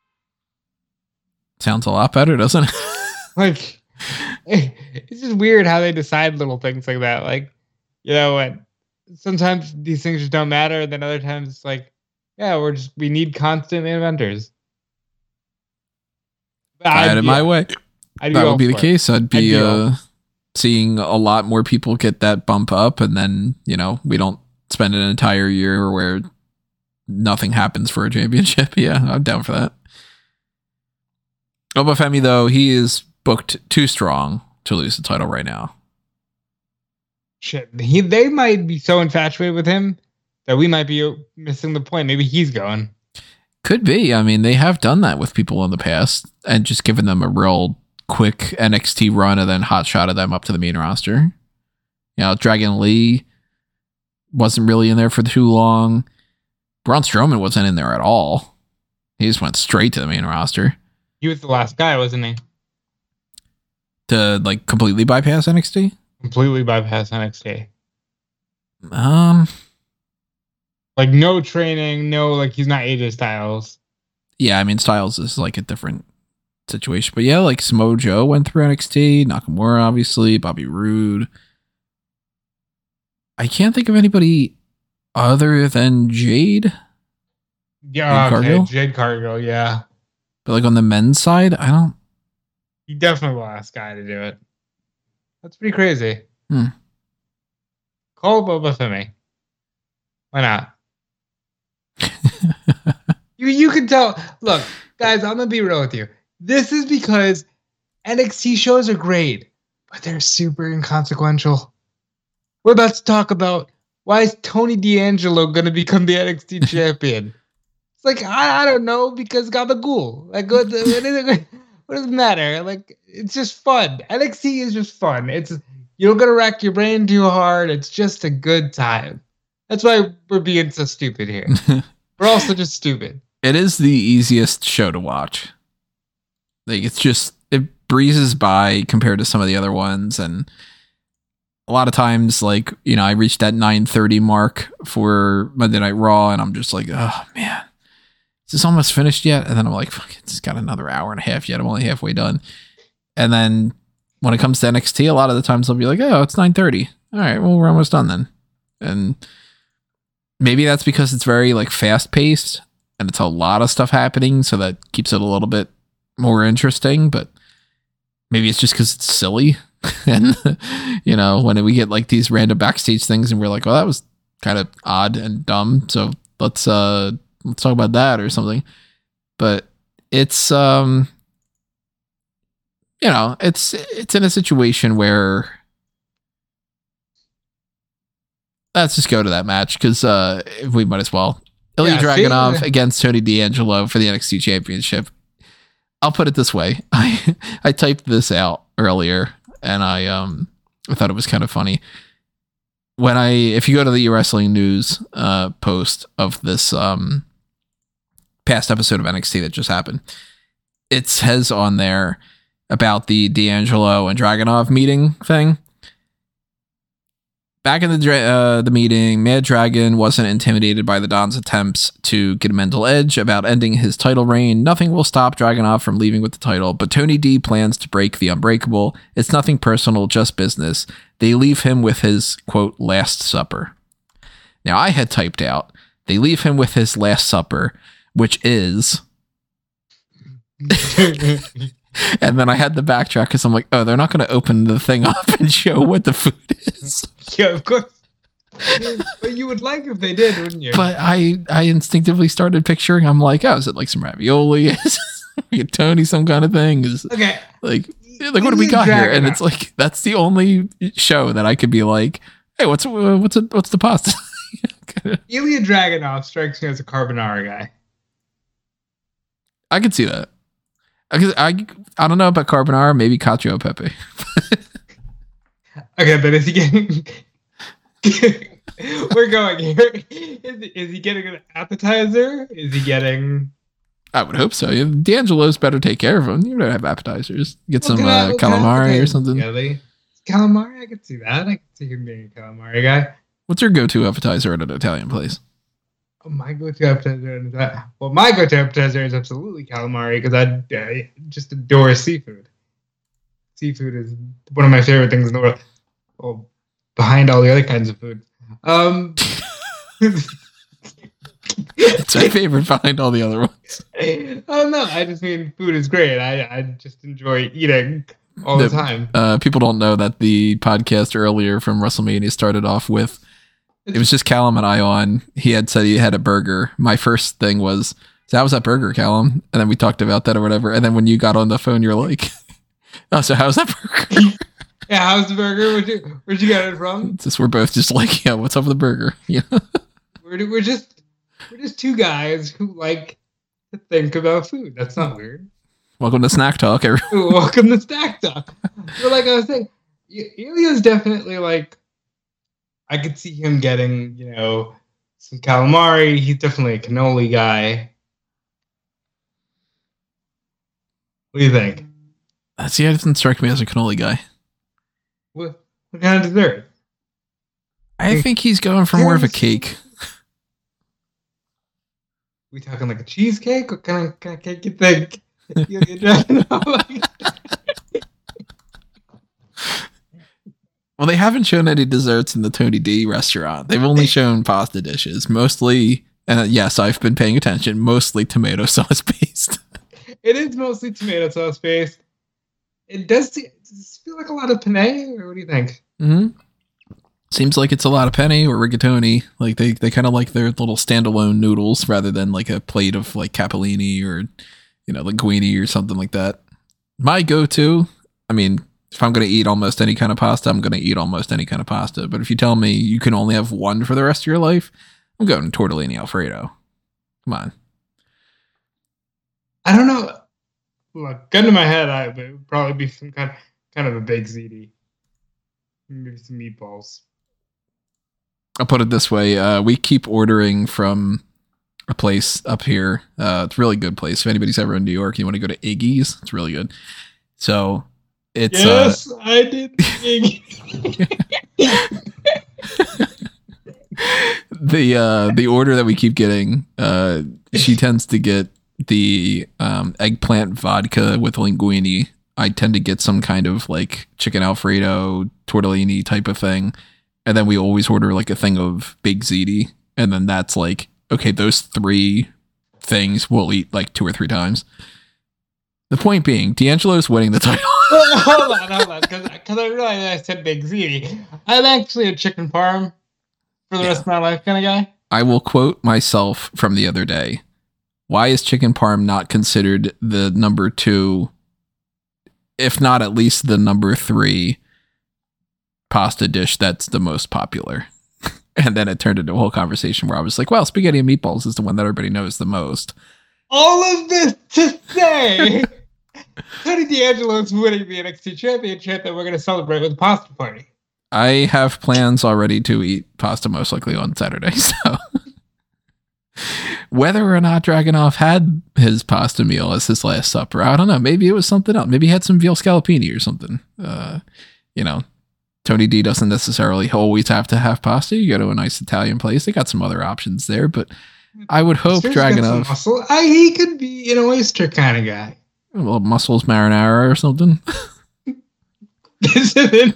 Sounds a lot better, doesn't it? Like, it's just weird how they decide little things like that. Like, you know what? Sometimes these things just don't matter. And then other times it's like, yeah, we're just, we need constant main eventers. If I had it my way, I'd that would be the it. case. I'd be I'd uh, seeing a lot more people get that bump up. And then, you know, we don't spend an entire year where nothing happens for a championship. Yeah, I'm down for that. Obafemi, though, he is booked too strong to lose the title right now. Shit, he they might be so infatuated with him that we might be missing the point. Maybe he's going. Could be. I mean, they have done that with people in the past and just given them a real quick N X T run and then hot shot of them up to the main roster. You know, Dragon Lee wasn't really in there for too long. Braun Strowman wasn't in there at all. He just went straight to the main roster. He was the last guy, wasn't he? To like completely bypass N X T? Completely bypass N X T. Um, like no training, no like he's not A J Styles. Yeah, I mean Styles is like a different situation, but yeah, like Samoa Joe went through N X T, Nakamura obviously, Bobby Roode. I can't think of anybody other than Jade. Yeah, Jade okay, Cargill? Jade Cargill, yeah. But like on the men's side, I don't. He definitely the last guy to do it. That's pretty crazy. Hmm. Call Boba Fett. Why not? you you can tell. Look, guys, I'm gonna be real with you. This is because N X T shows are great, but they're super inconsequential. We're about to talk about why is Tony D'Angelo gonna become the N X T champion? It's like I, I don't know, because Gabagool. Like what, what, is it, what does it matter? Like it's just fun. N X T is just fun. It's you don't gotta rack your brain too hard. It's just a good time. That's why we're being so stupid here. We're also just stupid. It is the easiest show to watch. Like it's just it breezes by compared to some of the other ones, and a lot of times, like, you know, I reached that nine thirty mark for Monday Night Raw, and I'm just like, oh man, is this almost finished yet? And then I'm like, fuck, it's got another hour and a half yet. I'm only halfway done. And then when it comes to N X T, a lot of the times I'll be like, oh, it's nine thirty. All right, well, we're almost done then. And maybe that's because it's very like fast paced and it's a lot of stuff happening, so that keeps it a little bit more interesting. But maybe it's just because it's silly. And you know, when we get like these random backstage things and we're like, well, that was kind of odd and dumb, so let's uh let's talk about that or something. But it's um you know, it's it's in a situation where let's just go to that match, because uh we might as well. Ilya Yeah, Dragunov see? against Tony D'Angelo for the N X T Championship. I'll put it this way. I I typed this out earlier, and I um I thought it was kind of funny. When I if you go to the Wrestling News uh post of this um past episode of N X T that just happened, it says on there about the D'Angelo and Dragunov meeting thing. Back in the dra- uh, the meeting, Mad Dragon wasn't intimidated by the Don's attempts to get a mental edge about ending his title reign. Nothing will stop Dragunov from leaving with the title, but Tony D plans to break the unbreakable. It's nothing personal, just business. They leave him with his, quote, last supper. Now, I had typed out, they leave him with his last supper, which is... And then I had the backtrack because I'm like, oh, they're not going to open the thing up and show what the food is. Yeah, of course. But you would like if they did, wouldn't you? But I, I instinctively started picturing, I'm like, oh, is it like some ravioli? Is it Tony some kind of thing? Is Okay. like, like what do we got here? And it's like, that's the only show that I could be like, hey, what's uh, what's a, what's the pasta? Ilya Dragunov strikes me as a carbonara guy. I could see that. I, I, I don't know about carbonara, maybe cacio e pepe. Okay, but is he getting... We're going here. Is, is he getting an appetizer? Is he getting... I would hope so. D'Angelo's better take care of him. You better have appetizers. Get some Well, uh, can I- calamari okay, or something. Really? Calamari, I could see that. I could see him being a calamari guy. What's your go-to appetizer at an Italian place? Oh, my go-to appetizer is that. Well, my go-to appetizer is absolutely calamari, because I uh, just adore seafood. Seafood is one of my favorite things in the world. Well, behind all the other kinds of food. Um, It's my favorite behind all the other ones. oh no, I just mean food is great. I, I just enjoy eating all the, The- time. Uh, people don't know that the podcast earlier from WrestleMania started off with, it was just Callum and I on. He had said he had a burger. My first thing was, so how was that burger, Callum? And then we talked about that or whatever. And then when you got on the phone, you're like, oh, so how's that burger? Yeah, how's the burger? Where'd you, where'd you get it from? It's just, we're both just like, yeah, what's up with the burger? Yeah. We're, we're just we're just two guys who like to think about food. That's not weird. Welcome to Snack Talk, everyone. Welcome to Stack Talk. But like I was saying, Ilya's definitely like, I could see him getting, you know, some calamari. He's definitely a cannoli guy. What do you think? Uh, See, it doesn't strike me as a cannoli guy. What, what kind of dessert? I think he's going for more of a cake. We talking like a cheesecake? What kind of, kind of cake you think? Ilya Dragunov? Well, they haven't shown any desserts in the Tony D restaurant. They've only shown pasta dishes, mostly, and uh, yes, I've been paying attention, mostly tomato sauce based. It is mostly tomato sauce based. it does, does this feel like a lot of penne, or what do you think? Mm-hmm. Seems like it's a lot of penne or rigatoni. Like they, they kind of like their little standalone noodles rather than like a plate of like capellini or, you know, linguine or something like that. My go-to, I mean, if I'm going to eat almost any kind of pasta, I'm going to eat almost any kind of pasta. But if you tell me you can only have one for the rest of your life, I'm going tortellini Alfredo. Come on. I don't know. Look, gun to my head, I it would probably be some kind, kind of a big ziti. Maybe some meatballs. I'll put it this way. Uh, we keep ordering from a place up here. Uh, it's a really good place. If anybody's ever in New York, you want to go to Iggy's. It's really good. So it's... Yes, uh, I did. the uh, the order that we keep getting, uh, she tends to get the um, eggplant vodka with linguine. I tend to get some kind of like chicken Alfredo, tortellini type of thing. And then we always order like a thing of big ziti. And then that's like, okay, those three things we'll eat like two or three times. The point being, D'Angelo's winning the title. hold on, hold on. Because I realized I said big ziti. I'm actually a chicken parm for the yeah. rest of my life kind of guy. I will quote myself from the other day. Why is chicken parm not considered the number two, if not at least the number three pasta dish that's the most popular? And then it turned into a whole conversation where I was like, well, spaghetti and meatballs is the one that everybody knows the most. All of this to say, Tony D'Angelo's winning the N X T Championship, and we're going to celebrate with a pasta party. I have plans already to eat pasta most likely on Saturday, so... Whether or not Dragunov had his pasta meal as his last supper, I don't know. Maybe it was something else. Maybe he had some veal scallopini or something. Uh, you know, Tony D doesn't necessarily always have to have pasta. You go to a nice Italian place. They got some other options there, but I would hope Dragunov... I, he could be an oyster kind of guy. Well, mussels marinara or something. This is insane.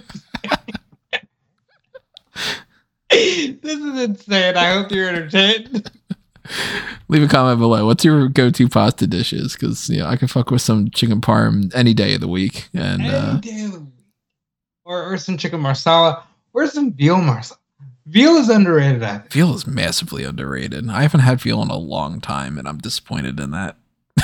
This is insane. I hope you're entertained. Leave a comment below. What's your go-to pasta dishes? Because you know I can fuck with some chicken parm any day of the week, and any uh, day of the week. Or or some chicken marsala, or some veal marsala. Veal is underrated. I think. Veal is massively underrated. I haven't had veal in a long time, and I'm disappointed in that.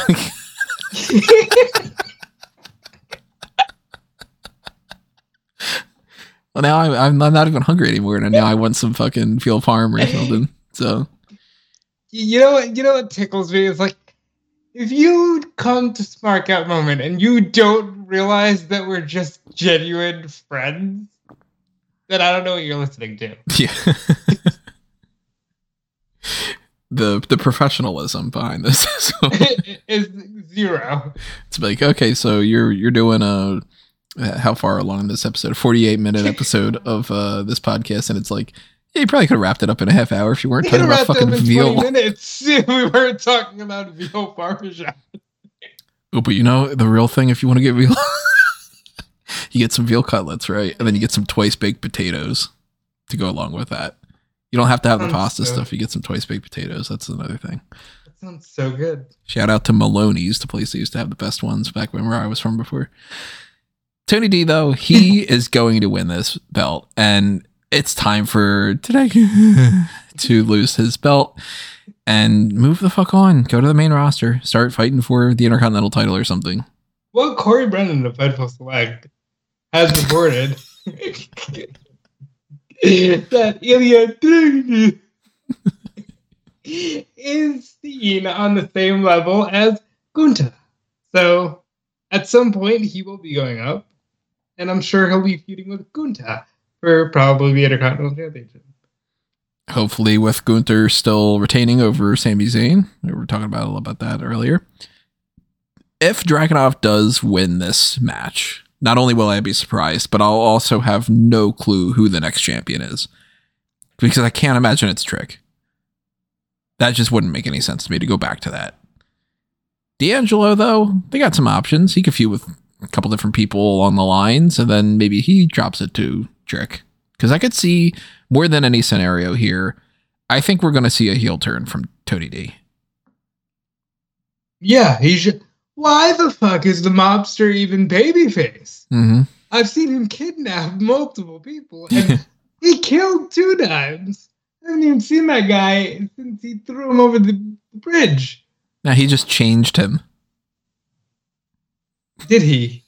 Well, now I, I'm not even hungry anymore, and now I want some fucking veal parm or something. So. You know what? You know what tickles me? It's like if you come to Smart Out Moment and you don't realize that we're just genuine friends, then I don't know what you're listening to. Yeah. the the professionalism behind this is zero. It's like, okay, so you're you're doing a how far along in this episode? A forty-eight minute episode of uh, this podcast, and it's like. Yeah, you probably could have wrapped it up in a half hour if you weren't talking about fucking veal. Minutes. We weren't talking about veal parmesan. Oh, but you know, the real thing, if you want to get veal, you get some veal cutlets, right? And then you get some twice baked potatoes to go along with that. You don't have to have the pasta so stuff. You get some twice baked potatoes. That's another thing. That sounds so good. Shout out to Maloney's, the place that used to have the best ones back when where I was from before. Tony D, though, he is going to win this belt. And it's time for today to lose his belt and move the fuck on. Go to the main roster. Start fighting for the Intercontinental title or something. Well, Corey Brennan of Fightful Select has reported that Ilya Dragunov is seen on the same level as Gunther. So at some point he will be going up, and I'm sure he'll be feuding with Gunther. For probably the Intercontinental Championship. Hopefully with Gunther still retaining over Sami Zayn. We were talking about a little about that earlier. If Dragunov does win this match, not only will I be surprised, but I'll also have no clue who the next champion is. Because I can't imagine it's Trick. That just wouldn't make any sense to me to go back to that. D'Angelo, though, they got some options. He could feud with a couple different people on the lines, and then maybe he drops it to Trick. Because I could see more than any scenario here, I think we're going to see a heel turn from Tony D. Yeah, he should. why the fuck is the mobster even babyface? Mm-hmm. I've seen him kidnap multiple people, and he killed two times. I haven't even seen that guy since he threw him over the bridge. Now he just changed him. Did he?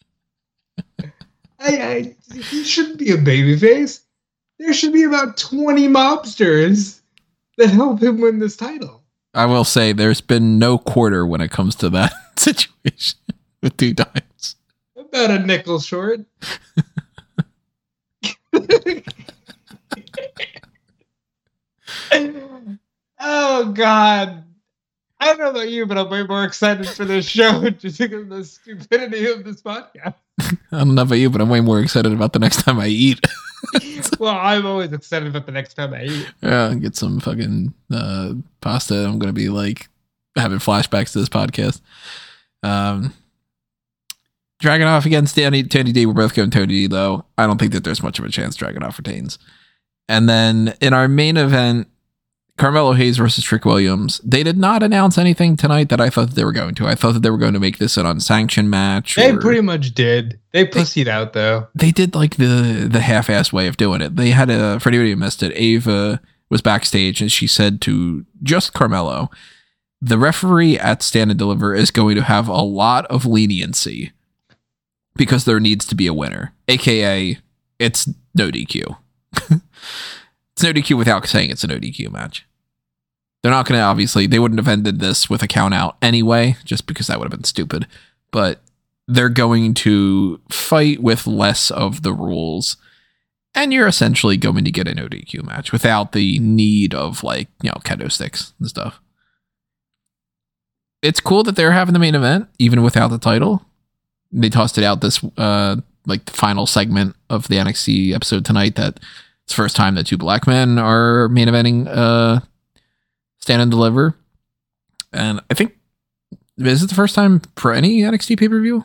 I, I he shouldn't be a babyface. There should be about twenty mobsters that help him win this title. I will say there's been no quarter when it comes to that situation with two times. About a nickel short. Oh, God. I don't know about you, but I'm way more excited for this show just because of the stupidity of this podcast. I don't know about you, but I'm way more excited about the next time I eat. Well, I'm always excited about the next time I eat. Yeah, get some fucking uh, pasta. I'm going to be like having flashbacks to this podcast. Um, Dragunov against Danny, Tony D. We're both going Tony D, though. I don't think that there's much of a chance Dragunov retains. And then in our main event, Carmelo Hayes versus Trick Williams. They did not announce anything tonight that I thought that they were going to. I thought that they were going to make this an unsanctioned match. They pretty much did. They pussied they, out, though. They did like the the half-assed way of doing it. They had a, for anybody who missed it, Ava was backstage and she said to just Carmelo, the referee at Stand and Deliver is going to have a lot of leniency because there needs to be a winner, A K A it's no D Q. It's no D Q without saying it's a no D Q match. They're not going to, obviously, they wouldn't have ended this with a count out anyway, just because that would have been stupid. But they're going to fight with less of the rules. And you're essentially going to get a no D Q match without the need of, like, you know, kendo sticks and stuff. It's cool that they're having the main event, even without the title. They tossed it out this, uh, like, the final segment of the N X T episode tonight that it's the first time that two black men are main eventing, uh, Stand and Deliver. And I think, is it the first time for any N X T pay-per-view?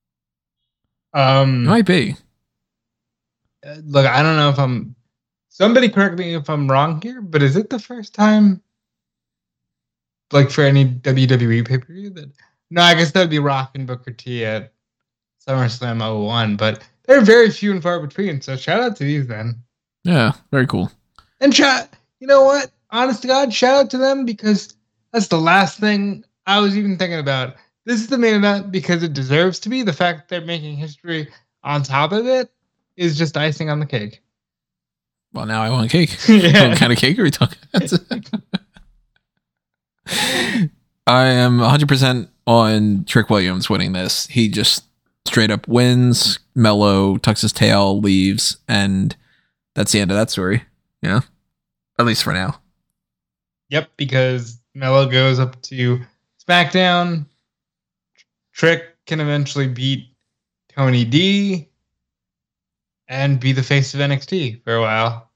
Um, it might be. Look, I don't know if I'm... Somebody correct me if I'm wrong here, but is it the first time, like, for any W W E pay-per-view? That? No, I guess that'd be Rock and Booker T at SummerSlam oh one, but they're very few and far between, so shout out to these then. Yeah, very cool. And shout... You know what? Honest to God, shout out to them because that's the last thing I was even thinking about. This is the main event because it deserves to be. The fact that they're making history on top of it is just icing on the cake. Well, now I want cake. Yeah. What kind of cake are we talking about? I am one hundred percent on Trick Williams winning this. He just straight up wins, Mello tucks his tail, leaves, and that's the end of that story. Yeah. At least for now. Yep, because Mello goes up to SmackDown. Trick can eventually beat Tony D and be the face of N X T for a while.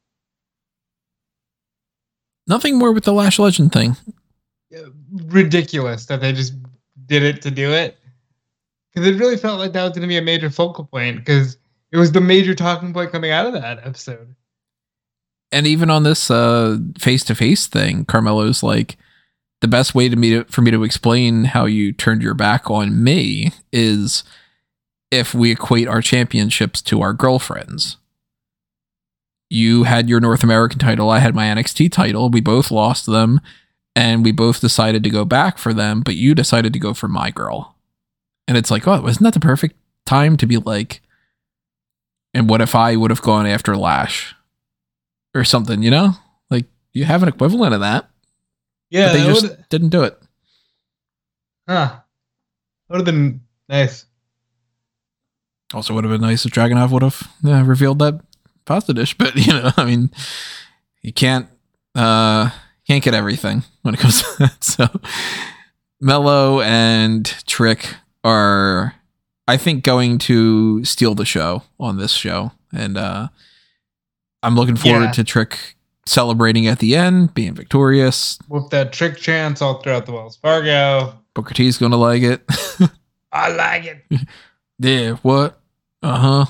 Nothing more with the Lash Legend thing. Ridiculous that they just did it to do it. Because it really felt like that was going to be a major focal point because it was the major talking point coming out of that episode. And even on this uh, face-to-face thing, Carmelo's like, the best way to me to, for me to explain how you turned your back on me is if we equate our championships to our girlfriends. You had your North American title, I had my N X T title, we both lost them, and we both decided to go back for them, but you decided to go for my girl. And it's like, oh, wasn't that the perfect time to be like, and what if I would have gone after Lash? Or something, you know? Like, you have an equivalent of that. Yeah, but they just would've... didn't do it. Huh. Would have been nice. Also would have been nice if Dragunov would have yeah, revealed that pasta dish, but, you know, I mean, you can't, uh, can't get everything when it comes to that. So, Mello and Trick are, I think, going to steal the show on this show. And, uh, I'm looking forward yeah. to Trick celebrating at the end, being victorious. With that Trick chance all throughout the Wells Fargo. Booker T's going to like it. I like it. Yeah, what? Uh-huh.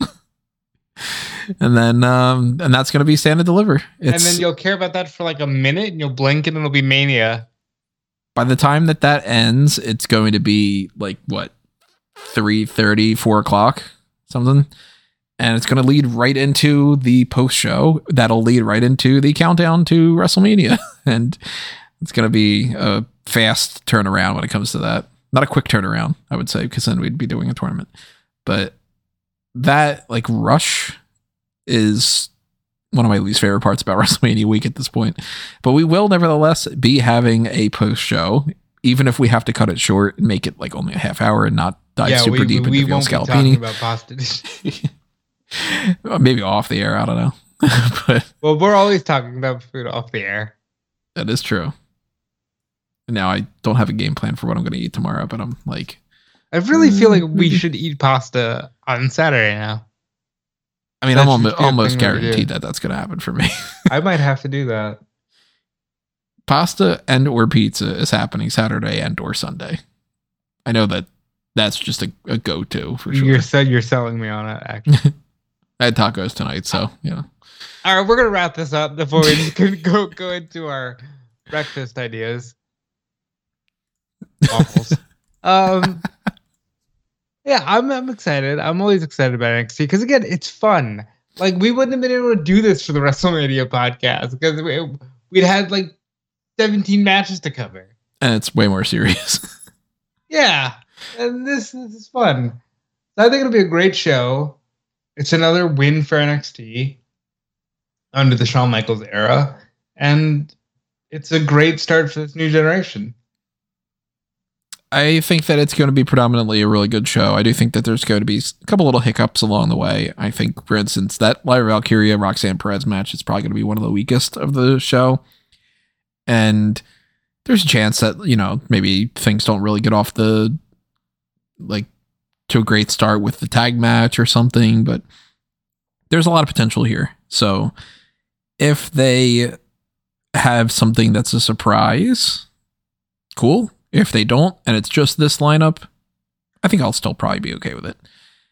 and then, um, and that's going to be Stand and Deliver. It's, and then you'll care about that for like a minute and you'll blink and it'll be Mania. by the time that that ends, it's going to be like what three thirty, four o'clock, something, and it's going to lead right into the post show. That'll lead right into the countdown to WrestleMania, and it's going to be a fast turnaround when it comes to that. Not a quick turnaround, I would say, because then we'd be doing a tournament. But that like rush is one of my least favorite parts about WrestleMania week at this point. But we will nevertheless be having a post show, even if we have to cut it short and make it like only a half hour and not dive yeah, super we, deep we, into Phil Scalpini. About pasta dishes. Maybe off the air, I don't know. But well, we're always talking about food off the air. That is true. Now I don't have a game plan for what I'm going to eat tomorrow, but I'm like, I really feel like we should eat pasta on Saturday now. I mean, that I'm almost, almost guaranteed that that's going to happen for me. I might have to do that. Pasta and or pizza is happening Saturday and or Sunday. I know that that's just a, a go-to for sure. You said you're selling me on it, actually. I had tacos tonight, so, you know. All right, we're going to wrap this up before we can go, go into our breakfast ideas. Waffles. um, yeah, I'm I'm excited. I'm always excited about N X T because again, it's fun. Like we wouldn't have been able to do this for the WrestleMania podcast because we, we'd had like seventeen matches to cover, and it's way more serious. Yeah, and this, this is fun. So I think it'll be a great show. It's another win for N X T under the Shawn Michaels era, and it's a great start for this new generation. I think that it's going to be predominantly a really good show. I do think that there's going to be a couple little hiccups along the way. I think, for instance, that Lyra Valkyria Roxanne Perez match is probably going to be one of the weakest of the show. And there's a chance that, you know, maybe things don't really get off the, like, to a great start with the tag match or something, but there's a lot of potential here. So if they have something that's a surprise, cool. If they don't, and it's just this lineup, I think I'll still probably be okay with it.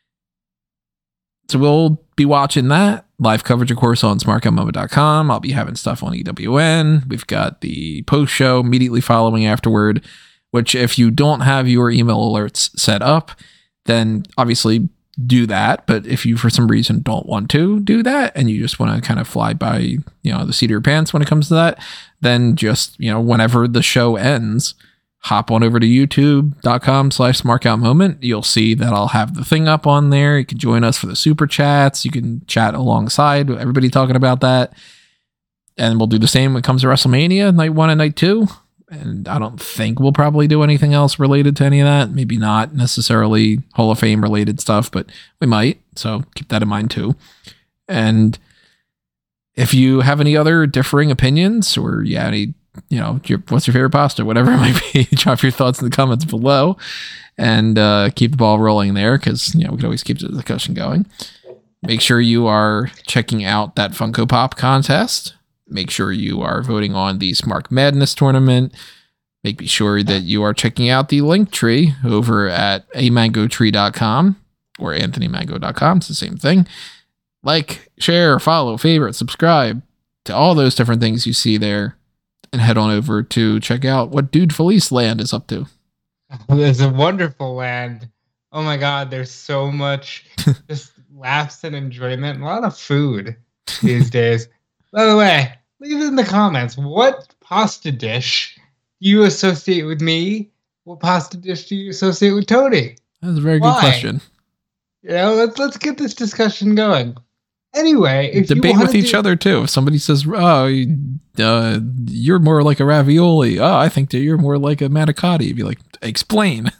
So we'll be watching that. Live coverage, of course, on smart cow moment dot com. I'll be having stuff on E W N. We've got the post show immediately following afterward, which if you don't have your email alerts set up, then obviously do that. But if you, for some reason, don't want to do that and you just want to kind of fly by, you know, the seat of your pants when it comes to that, then just, you know, whenever the show ends, hop on over to youtube.com slash smarkoutmoment. You'll see that I'll have the thing up on there. You can join us for the super chats. You can chat alongside with everybody talking about that. And we'll do the same when it comes to WrestleMania, night one and night two. And I don't think we'll probably do anything else related to any of that. Maybe not necessarily Hall of Fame related stuff, but we might. So keep that in mind too. And if you have any other differing opinions or yeah, any you know, your, what's your favorite pasta, whatever it might be, drop your thoughts in the comments below and uh, keep the ball rolling there because, you know, we can always keep the discussion going. Make sure you are checking out that Funko Pop contest. Make sure you are voting on the Smart Madness tournament. Make sure that you are checking out the link tree over at a mango tree dot com or anthony mango dot com. It's the same thing. Like, share, follow, favorite, subscribe to all those different things you see there. And head on over to check out what Dude Felice Land is up to. There's a wonderful land. Oh my God, there's so much just laughs and enjoyment and a lot of food these days. By the way, leave it in the comments. What pasta dish do you associate with me? What pasta dish do you associate with Tony? That's a very Why? good question. You know, let's let's get this discussion going. Anyway, if debate you with each do- other too. If somebody says, "Oh, uh, you're more like a ravioli," oh, I think that you're more like a manicotti. You'd be like, "Explain."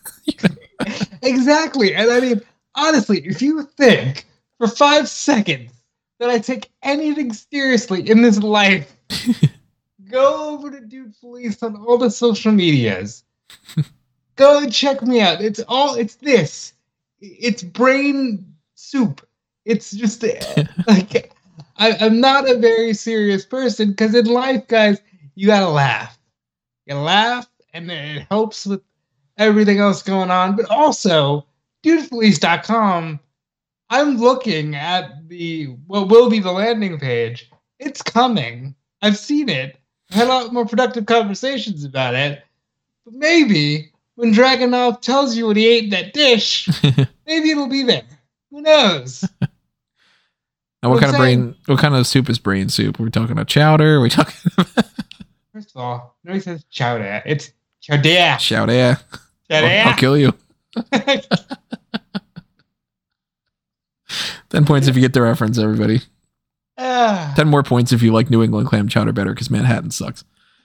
Exactly, and I mean, honestly, if you think for five seconds that I take anything seriously in this life, go over to Dude Felice on all the social medias. Go and check me out. It's all. It's this. It's brain soup. It's just like I, I'm not a very serious person because in life, guys, you gotta laugh. You laugh, and it helps with everything else going on. But also, dude felice dot com. I'm looking at the what will be the landing page. It's coming. I've seen it. I had a lot more productive conversations about it. But maybe when Dragunov tells you what he ate in that dish, maybe it'll be there. Who knows? Now, what I'm kind of saying- brain? What kind of soup is brain soup? Are we talking about chowder? Are we talking about First of all, nobody says chowder. It's chowder. chowder? I'll, I'll Chowder. kill you. Ten points if you get the reference, everybody. Ah, Ten more points if you like New England clam chowder better, because Manhattan sucks.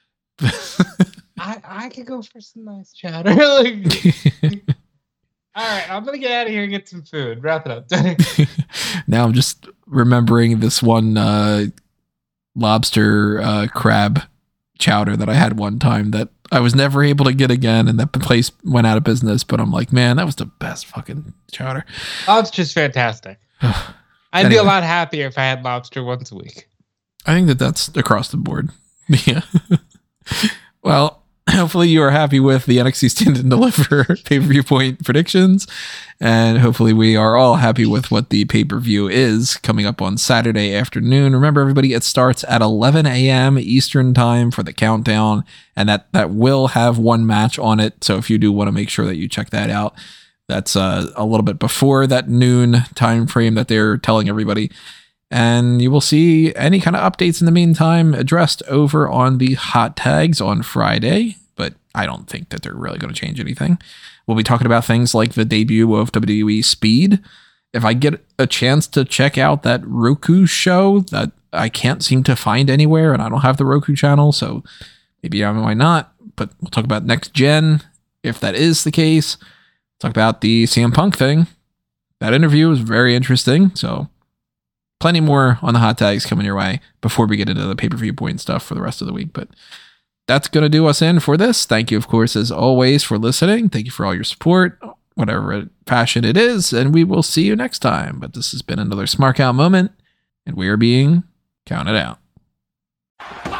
I, I could go for some nice chowder. Like, all right, I'm going to get out of here and get some food. Wrap it up. Now I'm just remembering this one uh, lobster uh, crab chowder that I had one time that I was never able to get again, and that place went out of business. But I'm like, man, that was the best fucking chowder. Lobster's fantastic. I'd be Anyway. a lot happier if I had lobster once a week. I think that that's across the board. Yeah. Well, hopefully you are happy with the N X T Stand and Deliver pay-per-view point predictions. And hopefully we are all happy with what the pay-per-view is coming up on Saturday afternoon. Remember, everybody, it starts at eleven a.m. Eastern time for the countdown. And that, that will have one match on it. So if you do want to make sure that you check that out, that's uh, a little bit before that noon time frame that they're telling everybody. And you will see any kind of updates in the meantime addressed over on the hot tags on Friday. But I don't think that they're really going to change anything. We'll be talking about things like the debut of W W E Speed. If I get a chance to check out that Roku show that I can't seem to find anywhere, and I don't have the Roku channel, so maybe I might not. But we'll talk about Next Gen, if that is the case. Talk about the C M Punk thing. That interview was very interesting. So plenty more on the hot tags coming your way before we get into the pay-per-view point stuff for the rest of the week. But that's going to do us in for this. Thank you, of course, as always, for listening. Thank you for all your support, whatever passion it is. And we will see you next time. But this has been another Smart Out moment, and we are being counted out.